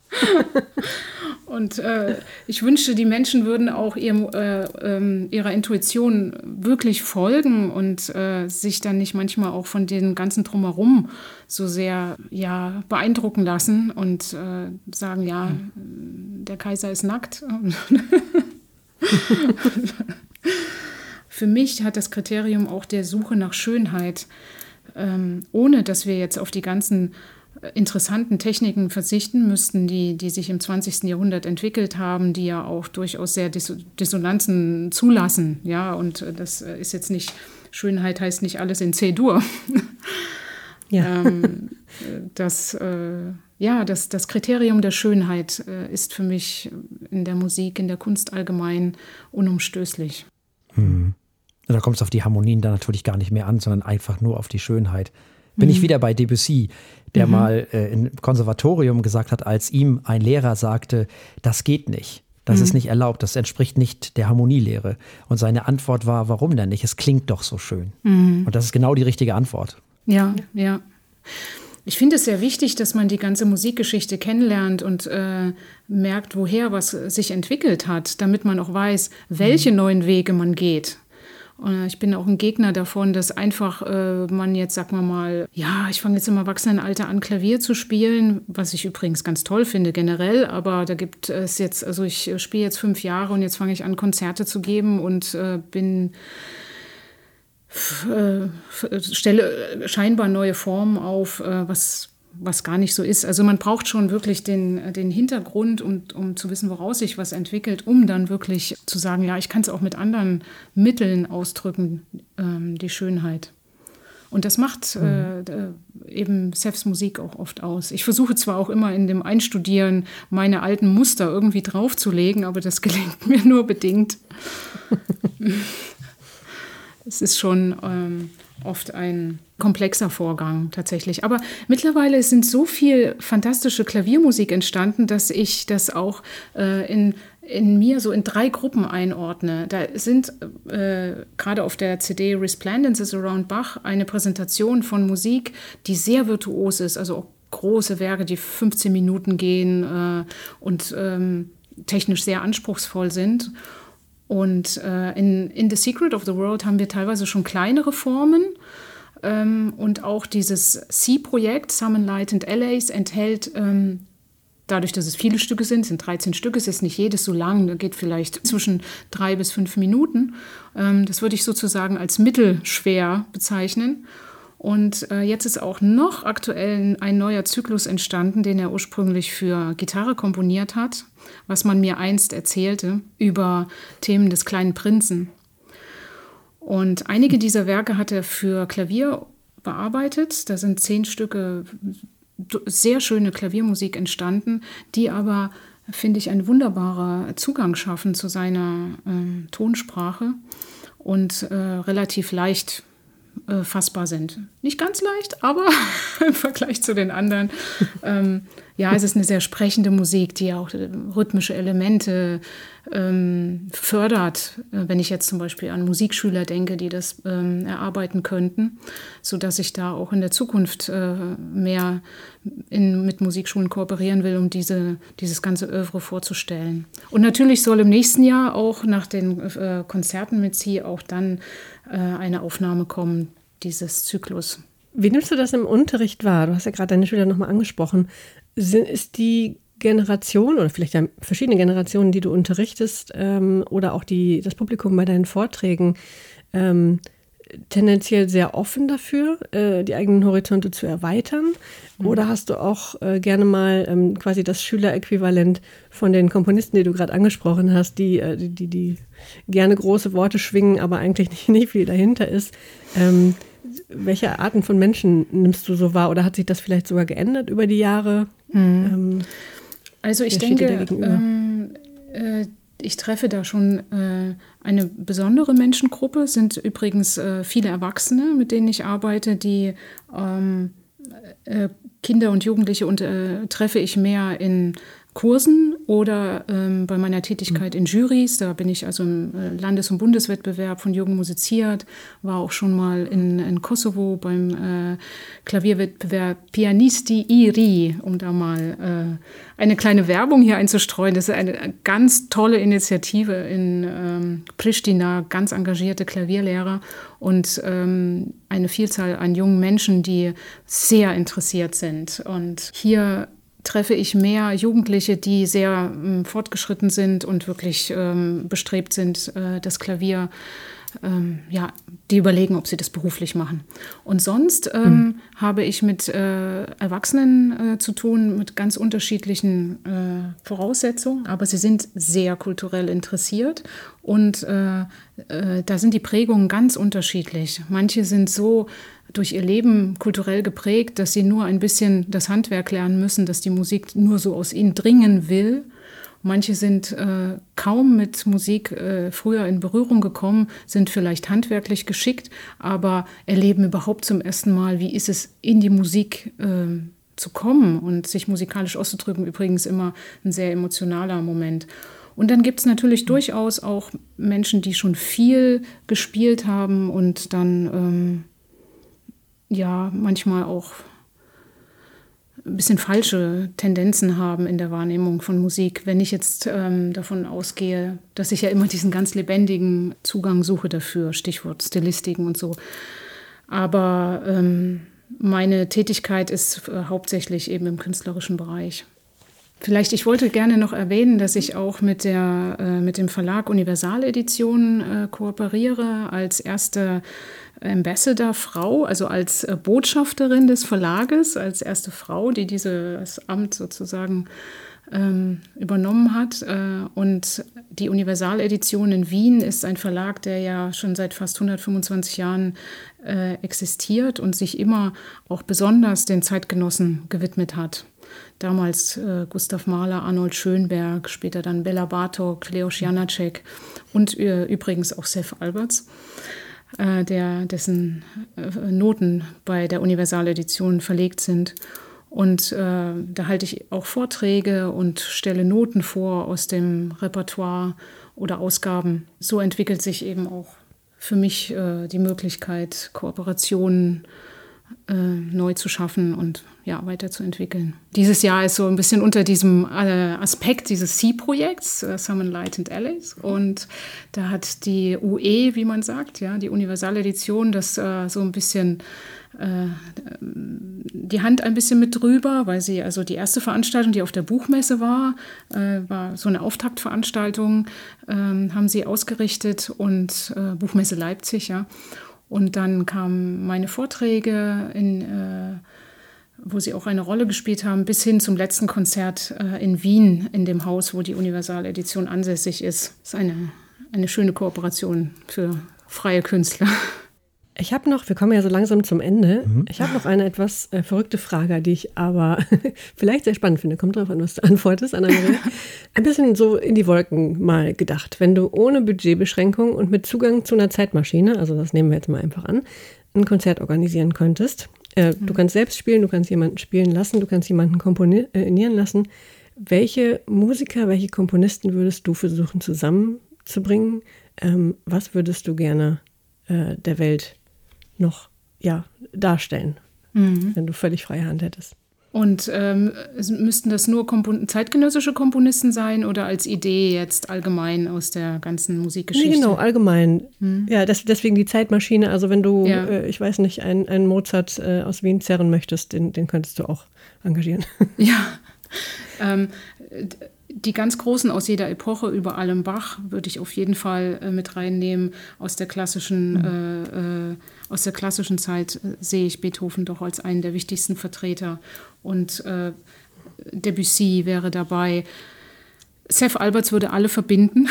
Speaker 3: Und äh, ich wünschte, die Menschen würden auch ihrem, äh, äh, ihrer Intuition wirklich folgen und äh, sich dann nicht manchmal auch von dem ganzen Drumherum so sehr ja, beeindrucken lassen und äh, sagen, ja, der Kaiser ist nackt. Für mich hat das Kriterium auch der Suche nach Schönheit, ähm, ohne dass wir jetzt auf die ganzen interessanten Techniken verzichten müssten, die, die sich im zwanzigsten Jahrhundert entwickelt haben, die ja auch durchaus sehr Dis- Dissonanzen zulassen. Ja, und das ist jetzt nicht, Schönheit heißt nicht alles in C-Dur. Ja. ähm, das, äh, ja, das, das Kriterium der Schönheit äh, ist für mich in der Musik, in der Kunst allgemein unumstößlich.
Speaker 2: Hm. Da kommt es auf die Harmonien dann natürlich gar nicht mehr an, sondern einfach nur auf die Schönheit. Bin mhm. ich wieder bei Debussy, der mhm. mal äh, im Konservatorium gesagt hat, als ihm ein Lehrer sagte, das geht nicht, das mhm. ist nicht erlaubt, das entspricht nicht der Harmonielehre. Und seine Antwort war, warum denn nicht? Es klingt doch so schön. Mhm. Und das ist genau die richtige Antwort.
Speaker 3: Ja, ja. Ich finde es sehr wichtig, dass man die ganze Musikgeschichte kennenlernt und äh, merkt, woher was sich entwickelt hat, damit man auch weiß, welche mhm. neuen Wege man geht. Und ich bin auch ein Gegner davon, dass einfach äh, man jetzt, sag mal mal, ja, ich fange jetzt im Erwachsenenalter an, Klavier zu spielen, was ich übrigens ganz toll finde generell, aber da gibt es jetzt, also ich spiele jetzt fünf Jahre und jetzt fange ich an, Konzerte zu geben und äh, bin äh, stelle scheinbar neue Formen auf, äh, was was gar nicht so ist. Also man braucht schon wirklich den, den Hintergrund, um, um zu wissen, woraus sich was entwickelt, um dann wirklich zu sagen, ja, ich kann es auch mit anderen Mitteln ausdrücken, ähm, die Schönheit. Und das macht mhm. äh, eben Sèvres Musik auch oft aus. Ich versuche zwar auch immer in dem Einstudieren meine alten Muster irgendwie draufzulegen, aber das gelingt mir nur bedingt. Es ist schon ähm, oft ein komplexer Vorgang tatsächlich. Aber mittlerweile sind so viel fantastische Klaviermusik entstanden, dass ich das auch äh, in, in mir so in drei Gruppen einordne. Da sind äh, gerade auf der C D Resplendences Around Bach eine Präsentation von Musik, die sehr virtuos ist, also auch große Werke, die fünfzehn Minuten gehen äh, und ähm, technisch sehr anspruchsvoll sind. Und äh, in, in The Secret of the World haben wir teilweise schon kleinere Formen. Ähm, und auch dieses C-Projekt, Summon Light and Allays, enthält, ähm, dadurch, dass es viele Stücke sind, es sind dreizehn Stücke, es ist nicht jedes so lang, da geht vielleicht zwischen drei bis fünf Minuten. Ähm, das würde ich sozusagen als mittelschwer bezeichnen. Und äh, jetzt ist auch noch aktuell ein neuer Zyklus entstanden, den er ursprünglich für Gitarre komponiert hat, was man mir einst erzählte über Themen des kleinen Prinzen. Und einige dieser Werke hat er für Klavier bearbeitet. Da sind zehn Stücke sehr schöne Klaviermusik entstanden, die aber, finde ich, einen wunderbaren Zugang schaffen zu seiner äh, Tonsprache und äh, relativ leicht äh, fassbar sind. Nicht ganz leicht, aber im Vergleich zu den anderen. Ähm, ja, es ist eine sehr sprechende Musik, die auch äh, rhythmische Elemente ähm, fördert, äh, wenn ich jetzt zum Beispiel an Musikschüler denke, die das ähm, erarbeiten könnten, sodass ich da auch in der Zukunft äh, mehr in, mit Musikschulen kooperieren will, um diese, dieses ganze Œuvre vorzustellen. Und natürlich soll im nächsten Jahr auch nach den äh, Konzerten mit Sie auch dann äh, eine Aufnahme kommen, dieses Zyklus.
Speaker 1: Wie nimmst du das im Unterricht wahr? Du hast ja gerade deine Schüler nochmal angesprochen. Ist die Generation oder vielleicht ja verschiedene Generationen, die du unterrichtest ähm, oder auch die, das Publikum bei deinen Vorträgen ähm, tendenziell sehr offen dafür, äh, die eigenen Horizonte zu erweitern? Mhm. Oder hast du auch äh, gerne mal ähm, quasi das Schüleräquivalent von den Komponisten, die du gerade angesprochen hast, die, äh, die, die, die gerne große Worte schwingen, aber eigentlich nicht, nicht viel dahinter ist? Ähm, welche Arten von Menschen nimmst du so wahr? Oder hat sich das vielleicht sogar geändert über die Jahre?
Speaker 3: Mhm.
Speaker 1: Ähm,
Speaker 3: also ich denke, ähm, äh, ich treffe da schon äh, eine besondere Menschengruppe, sind übrigens äh, viele Erwachsene, mit denen ich arbeite, die ähm, äh, Kinder und Jugendliche und, äh, treffe ich mehr in Kursen oder ähm, bei meiner Tätigkeit in Jurys. Da bin ich also im äh, Landes- und Bundeswettbewerb von Jugend musiziert, war auch schon mal in, in Kosovo beim äh, Klavierwettbewerb Pianisti Iri, um da mal äh, eine kleine Werbung hier einzustreuen. Das ist eine ganz tolle Initiative in ähm, Pristina, ganz engagierte Klavierlehrer und ähm, eine Vielzahl an jungen Menschen, die sehr interessiert sind. Und hier treffe ich mehr Jugendliche, die sehr ähm, fortgeschritten sind und wirklich ähm, bestrebt sind, äh, das Klavier, ähm, ja, die überlegen, ob sie das beruflich machen. Und sonst ähm, mhm. habe ich mit äh, Erwachsenen äh, zu tun, mit ganz unterschiedlichen äh, Voraussetzungen, aber sie sind sehr kulturell interessiert und äh, äh, da sind die Prägungen ganz unterschiedlich. Manche sind so durch ihr Leben kulturell geprägt, dass sie nur ein bisschen das Handwerk lernen müssen, dass die Musik nur so aus ihnen dringen will. Manche sind äh, kaum mit Musik äh, früher in Berührung gekommen, sind vielleicht handwerklich geschickt, aber erleben überhaupt zum ersten Mal, wie ist es, in die Musik äh, zu kommen und sich musikalisch auszudrücken. Übrigens immer ein sehr emotionaler Moment. Und dann gibt es natürlich durchaus auch Menschen, die schon viel gespielt haben und dann ähm, ja manchmal auch ein bisschen falsche Tendenzen haben in der Wahrnehmung von Musik. Wenn ich jetzt ähm, davon ausgehe, dass ich ja immer diesen ganz lebendigen Zugang suche dafür, Stichwort Stilistiken und so. Aber ähm, meine Tätigkeit ist äh, hauptsächlich eben im künstlerischen Bereich. Vielleicht, ich wollte gerne noch erwähnen, dass ich auch mit, der, äh, mit dem Verlag Universal Edition äh, kooperiere als erste Ambassador-Frau, also als äh, Botschafterin des Verlages, als erste Frau, die dieses Amt sozusagen ähm, übernommen hat. Äh, und die Universal Edition in Wien ist ein Verlag, der ja schon seit fast hundertfünfundzwanzig Jahren äh, existiert und sich immer auch besonders den Zeitgenossen gewidmet hat. Damals äh, Gustav Mahler, Arnold Schönberg, später dann Bela Bartok, Leos Janáček und äh, übrigens auch Seth Alberts. äh, der, dessen äh, Noten bei der Universaledition verlegt sind. Und äh, da halte ich auch Vorträge und stelle Noten vor aus dem Repertoire oder Ausgaben. So entwickelt sich eben auch für mich äh, die Möglichkeit, Kooperationen äh, neu zu schaffen und ja, weiterzuentwickeln. Dieses Jahr ist so ein bisschen unter diesem äh, Aspekt dieses C-Projekts, äh, Summon Light and Allies. Und da hat die U E, wie man sagt, ja, die Universaledition, das äh, so ein bisschen äh, die Hand ein bisschen mit drüber, weil sie also die erste Veranstaltung, die auf der Buchmesse war, äh, war so eine Auftaktveranstaltung, äh, haben sie ausgerichtet und äh, Buchmesse Leipzig, ja. Und dann kamen meine Vorträge, in, äh, wo sie auch eine Rolle gespielt haben, bis hin zum letzten Konzert äh, in Wien, in dem Haus, wo die Universaledition ansässig ist. Das ist eine, eine schöne Kooperation für freie Künstler.
Speaker 1: Ich habe noch, wir kommen ja so langsam zum Ende, mhm. ich habe noch eine etwas äh, verrückte Frage, die ich aber vielleicht sehr spannend finde. Kommt drauf an, was du antwortest, Anna-Maria. Ein bisschen so in die Wolken mal gedacht. Wenn du ohne Budgetbeschränkung und mit Zugang zu einer Zeitmaschine, also das nehmen wir jetzt mal einfach an, ein Konzert organisieren könntest. Äh, mhm. Du kannst selbst spielen, du kannst jemanden spielen lassen, du kannst jemanden komponieren lassen. Welche Musiker, welche Komponisten würdest du versuchen zusammenzubringen? Ähm, was würdest du gerne äh, der Welt noch ja, darstellen, mhm. wenn du völlig freie Hand hättest?
Speaker 3: Und ähm, müssten das nur Kompon- zeitgenössische Komponisten sein oder als Idee jetzt allgemein aus der ganzen Musikgeschichte?
Speaker 1: Nee, genau, allgemein. Mhm. Ja, das, deswegen die Zeitmaschine. Also wenn du, ja. äh, ich weiß nicht, einen, einen Mozart äh, aus Wien zerren möchtest, den, den könntest du auch engagieren.
Speaker 3: Ja, ähm, die ganz Großen aus jeder Epoche, über allem Bach, würde ich auf jeden Fall äh, mit reinnehmen. Aus der klassischen, mhm. äh, äh, aus der klassischen Zeit äh, sehe ich Beethoven doch als einen der wichtigsten Vertreter. Und äh, Debussy wäre dabei. Seth Alberts würde alle verbinden.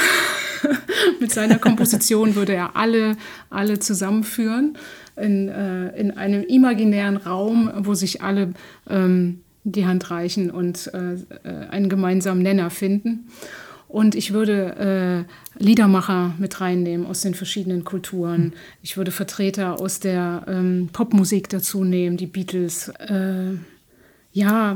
Speaker 3: Mit seiner Komposition würde er alle, alle zusammenführen in, äh, in einem imaginären Raum, wo sich alle ähm, die Hand reichen und äh, einen gemeinsamen Nenner finden. Und ich würde äh, Liedermacher mit reinnehmen aus den verschiedenen Kulturen. Ich würde Vertreter aus der ähm, Popmusik dazu nehmen, die Beatles. Äh, ja,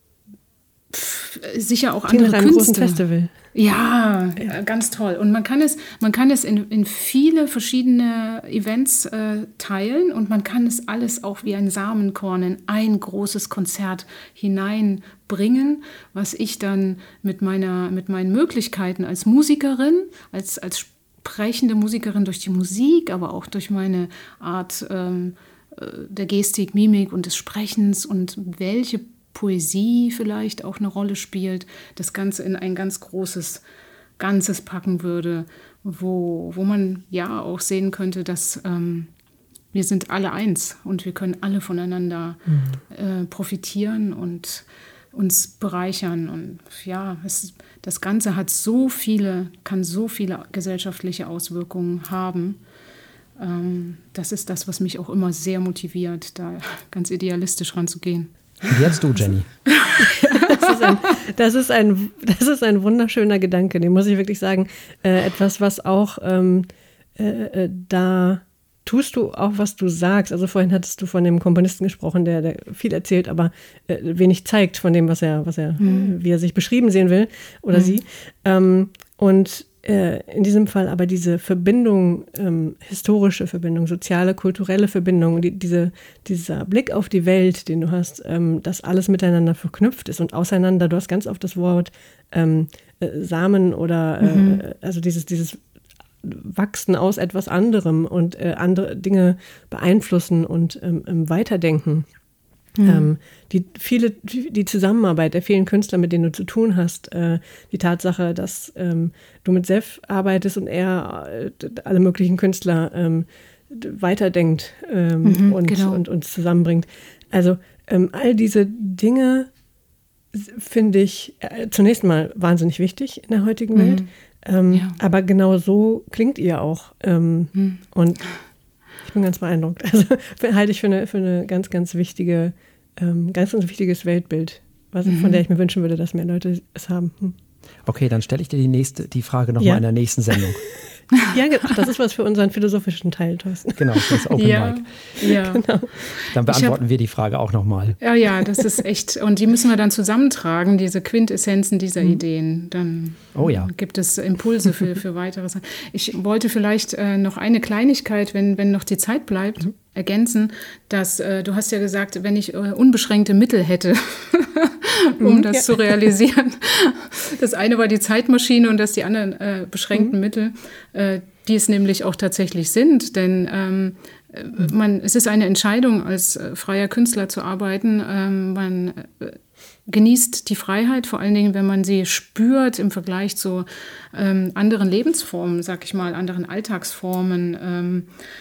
Speaker 3: pf, sicher auch andere
Speaker 1: einem
Speaker 3: Künstler.
Speaker 1: Großen Festival.
Speaker 3: Ja, ja, ganz toll. Und man kann es, man kann es in, in viele verschiedene Events äh, teilen und man kann es alles auch wie ein Samenkorn in ein großes Konzert hineinbringen, was ich dann mit meiner, mit meinen Möglichkeiten als Musikerin, als, als sprechende Musikerin durch die Musik, aber auch durch meine Art ähm, der Gestik, Mimik und des Sprechens und welche Poesie vielleicht auch eine Rolle spielt, das Ganze in ein ganz großes Ganzes packen würde, wo, wo man ja auch sehen könnte, dass ähm, wir sind alle eins und wir können alle voneinander mhm. äh, profitieren und uns bereichern. Und ja, es, das Ganze hat so viele, kann so viele gesellschaftliche Auswirkungen haben. Ähm, das ist das, was mich auch immer sehr motiviert, da ganz idealistisch ranzugehen.
Speaker 2: Und jetzt du, Jenny.
Speaker 1: das, ist ein, das, ist ein, das ist ein wunderschöner Gedanke, den muss ich wirklich sagen. Äh, etwas, was auch, ähm, äh, da tust du auch, was du sagst. Also vorhin hattest du von dem Komponisten gesprochen, der, der viel erzählt, aber äh, wenig zeigt von dem, was er, was er, mhm. wie er sich beschrieben sehen will oder mhm. sie. Ähm, und in diesem Fall aber diese Verbindung, ähm, historische Verbindung, soziale, kulturelle Verbindung, die, diese, dieser Blick auf die Welt, den du hast, ähm, dass alles miteinander verknüpft ist und auseinander. Du hast ganz oft das Wort ähm, äh, Samen oder äh, mhm. also dieses, dieses Wachsen aus etwas anderem und äh, andere Dinge beeinflussen und ähm, weiterdenken. Mhm. Ähm, die viele, die Zusammenarbeit der vielen Künstler, mit denen du zu tun hast, äh, die Tatsache, dass ähm, du mit Seth arbeitest und er äh, alle möglichen Künstler ähm, weiterdenkt ähm, mhm, und, genau. und uns zusammenbringt. Also ähm, all diese Dinge finde ich äh, zunächst mal wahnsinnig wichtig in der heutigen mhm. Welt. Ähm, ja. Aber genau so klingt ihr auch. Ähm, mhm. Und ich bin ganz beeindruckt. Also halte ich für eine, für eine ganz, ganz wichtige, ähm, ganz, ganz wichtiges Weltbild, was, mhm. von der ich mir wünschen würde, dass mehr Leute es haben. Hm.
Speaker 2: Okay, dann stelle ich dir die nächste, die Frage nochmal
Speaker 1: Ja.
Speaker 2: in der nächsten Sendung.
Speaker 1: Ja, ach, das ist was für unseren philosophischen Teil, Thorsten.
Speaker 2: Genau, das Open
Speaker 3: Ja,
Speaker 2: Mic.
Speaker 3: ja.
Speaker 1: Genau.
Speaker 2: Dann beantworten wir die Frage auch nochmal.
Speaker 3: Ja, ja, das ist echt. Und die müssen wir dann zusammentragen, diese Quintessenzen dieser Ideen. Dann
Speaker 2: Oh ja.
Speaker 3: gibt es Impulse für, für weitere Sachen. Ich wollte vielleicht äh, noch eine Kleinigkeit, wenn, wenn noch die Zeit bleibt, ergänzen, dass äh, du hast ja gesagt, wenn ich äh, unbeschränkte Mittel hätte, um das
Speaker 1: ja.
Speaker 3: zu realisieren. Das eine war die Zeitmaschine und das die anderen äh, beschränkten mhm. Mittel, äh, die es nämlich auch tatsächlich sind. Denn ähm, man, es ist eine Entscheidung, als äh, freier Künstler zu arbeiten. Ähm, man äh, genießt die Freiheit, vor allen Dingen, wenn man sie spürt im Vergleich zu ähm, anderen Lebensformen, sag ich mal, anderen Alltagsformen. Ähm,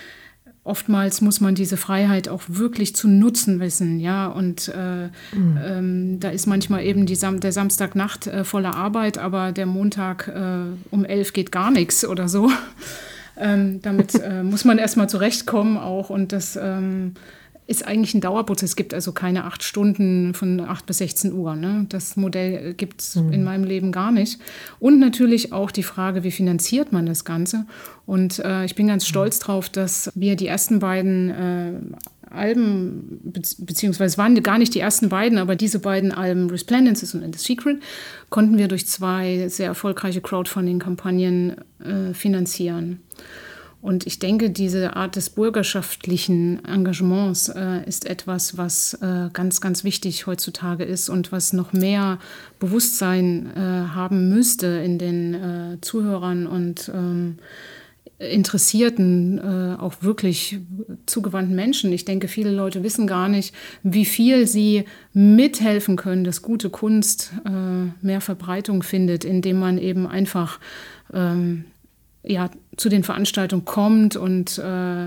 Speaker 3: Oftmals muss man diese Freiheit auch wirklich zu nutzen wissen, ja. Und äh, mhm. ähm, da ist manchmal eben die Sam- der Samstagnacht äh, voller Arbeit, aber der Montag äh, um elf geht gar nichts oder so. Ähm, damit äh, muss man erstmal zurechtkommen auch. Und das ähm, ist eigentlich ein Dauerprozess. Es gibt also keine acht Stunden von acht bis sechzehn Uhr. Ne? Das Modell gibt es mhm. in meinem Leben gar nicht. Und natürlich auch die Frage, wie finanziert man das Ganze? Und äh, ich bin ganz stolz drauf, dass wir die ersten beiden äh, Alben, be- beziehungsweise es waren gar nicht die ersten beiden, aber diese beiden Alben, Resplendences und In the Secret, konnten wir durch zwei sehr erfolgreiche Crowdfunding-Kampagnen äh, finanzieren. Und ich denke, diese Art des bürgerschaftlichen Engagements äh, ist etwas, was äh, ganz, ganz wichtig heutzutage ist und was noch mehr Bewusstsein äh, haben müsste in den äh, Zuhörern und ähm, interessierten, äh, auch wirklich zugewandten Menschen. Ich denke, viele Leute wissen gar nicht, wie viel sie mithelfen können, dass gute Kunst äh, mehr Verbreitung findet, indem man eben einfach ähm, ja, zu den Veranstaltungen kommt und äh, äh,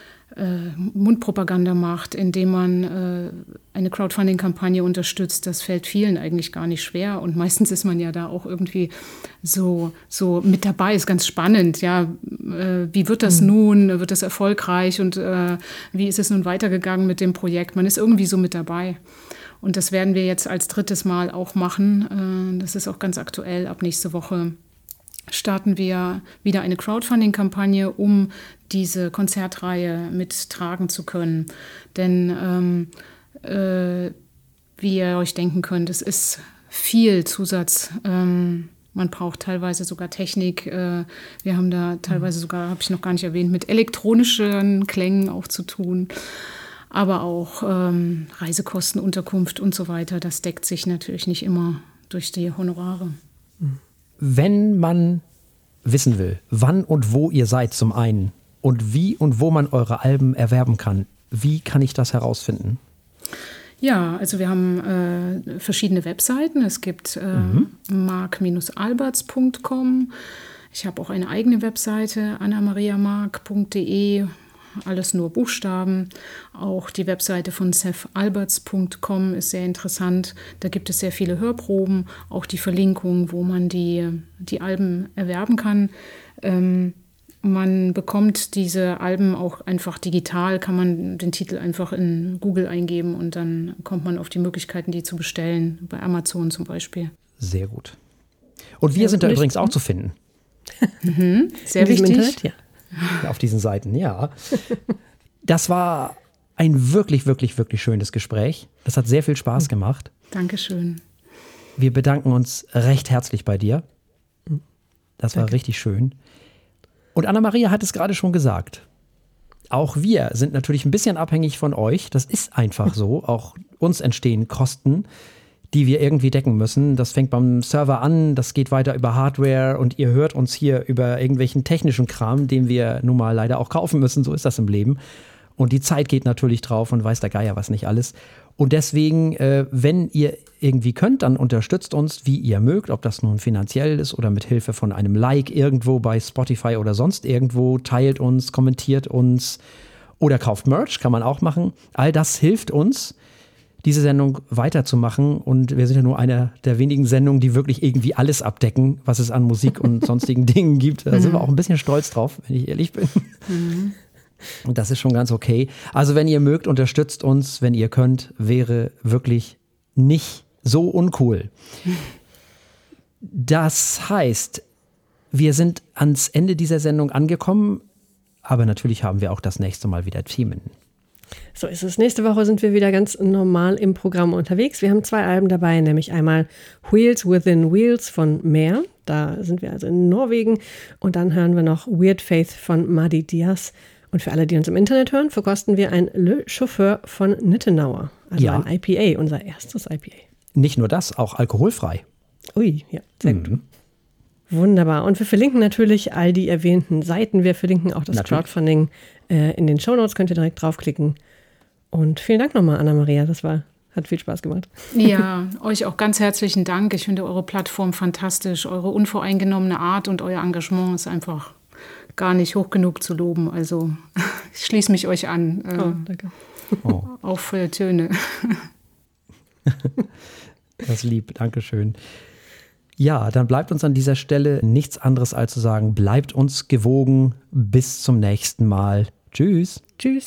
Speaker 3: Mundpropaganda macht, indem man äh, eine Crowdfunding-Kampagne unterstützt. Das fällt vielen eigentlich gar nicht schwer. Und meistens ist man ja da auch irgendwie so, so mit dabei. Ist ganz spannend. Ja, äh, wie wird das mhm. nun? Wird das erfolgreich? Und äh, wie ist es nun weitergegangen mit dem Projekt? Man ist irgendwie so mit dabei. Und das werden wir jetzt als drittes Mal auch machen. Äh, das ist auch ganz aktuell. Ab nächste Woche starten wir wieder eine Crowdfunding-Kampagne, um diese Konzertreihe mittragen zu können. Denn ähm, äh, wie ihr euch denken könnt, es ist viel Zusatz. Ähm, man braucht teilweise sogar Technik. Äh, wir haben da teilweise sogar, habe ich noch gar nicht erwähnt, mit elektronischen Klängen auch zu tun. Aber auch ähm, Reisekosten, Unterkunft und so weiter. Das deckt sich natürlich nicht immer durch die Honorare.
Speaker 2: Wenn man wissen will, wann und wo ihr seid zum einen und wie und wo man eure Alben erwerben kann, wie kann ich das herausfinden?
Speaker 3: Ja, also wir haben äh, verschiedene Webseiten. Es gibt äh, mhm. mark Bindestrich alberts Punkt com. Ich habe auch eine eigene Webseite, anna maria mark Punkt de. Alles nur Buchstaben. Auch die Webseite von seth alberts Punkt com ist sehr interessant. Da gibt es sehr viele Hörproben, auch die Verlinkung, wo man die, die Alben erwerben kann. Ähm, man bekommt diese Alben auch einfach digital, kann man den Titel einfach in Google eingeben und dann kommt man auf die Möglichkeiten, die zu bestellen, bei Amazon zum Beispiel.
Speaker 2: Sehr gut. Und wir ja, sind da übrigens auch zu finden.
Speaker 3: Mhm, sehr wichtig.
Speaker 1: Internet, ja.
Speaker 2: Auf diesen Seiten, ja. Das war ein wirklich, wirklich, wirklich schönes Gespräch. Das hat sehr viel Spaß gemacht.
Speaker 3: Dankeschön.
Speaker 2: Wir bedanken uns recht herzlich bei dir. Das war
Speaker 1: Danke.
Speaker 2: Richtig schön. Und Anna-Maria hat es gerade schon gesagt. Auch wir sind natürlich ein bisschen abhängig von euch. Das ist einfach so. Auch uns entstehen Kosten, die wir irgendwie decken müssen. Das fängt beim Server an, das geht weiter über Hardware und ihr hört uns hier über irgendwelchen technischen Kram, den wir nun mal leider auch kaufen müssen. So ist das im Leben. Und die Zeit geht natürlich drauf und weiß der Geier was nicht alles. Und deswegen, äh, wenn ihr irgendwie könnt, dann unterstützt uns, wie ihr mögt, ob das nun finanziell ist oder mit Hilfe von einem Like irgendwo bei Spotify oder sonst irgendwo, teilt uns, kommentiert uns oder kauft Merch, kann man auch machen. All das hilft uns, diese Sendung weiterzumachen. Und wir sind ja nur eine der wenigen Sendungen, die wirklich irgendwie alles abdecken, was es an Musik und sonstigen Dingen gibt. Da sind wir auch ein bisschen stolz drauf, wenn ich ehrlich bin.
Speaker 3: Mhm.
Speaker 2: Und das ist schon ganz okay. Also wenn ihr mögt, unterstützt uns, wenn ihr könnt, wäre wirklich nicht so uncool. Das heißt, wir sind ans Ende dieser Sendung angekommen, aber natürlich haben wir auch das nächste Mal wieder Themen.
Speaker 1: So ist es. Nächste Woche sind wir wieder ganz normal im Programm unterwegs. Wir haben zwei Alben dabei, nämlich einmal Wheels Within Wheels von Mehr. Da sind wir also in Norwegen. Und dann hören wir noch Weird Faith von Madi Diaz. Und für alle, die uns im Internet hören, verkosten wir ein Le Chauffeur von Nittenauer. Also ja. Ein I P A, unser erstes I P A.
Speaker 2: Nicht nur das, auch alkoholfrei.
Speaker 1: Ui, ja, sehr mhm. gut. Wunderbar. Und wir verlinken natürlich all die erwähnten Seiten. Wir verlinken auch das natürlich. Crowdfunding äh, in den Shownotes. Könnt ihr direkt draufklicken. Und vielen Dank nochmal, Anna-Maria. Das war, hat viel Spaß gemacht.
Speaker 3: Ja, euch auch ganz herzlichen Dank. Ich finde eure Plattform fantastisch. Eure unvoreingenommene Art und euer Engagement ist einfach gar nicht hoch genug zu loben. Also ich schließe mich euch an. Äh, oh, danke. Oh. Auf Feuilletöne.
Speaker 2: Das ist lieb. Dankeschön. Ja, dann bleibt uns an dieser Stelle nichts anderes als zu sagen, bleibt uns gewogen. Bis zum nächsten Mal. Tschüss.
Speaker 1: Tschüss.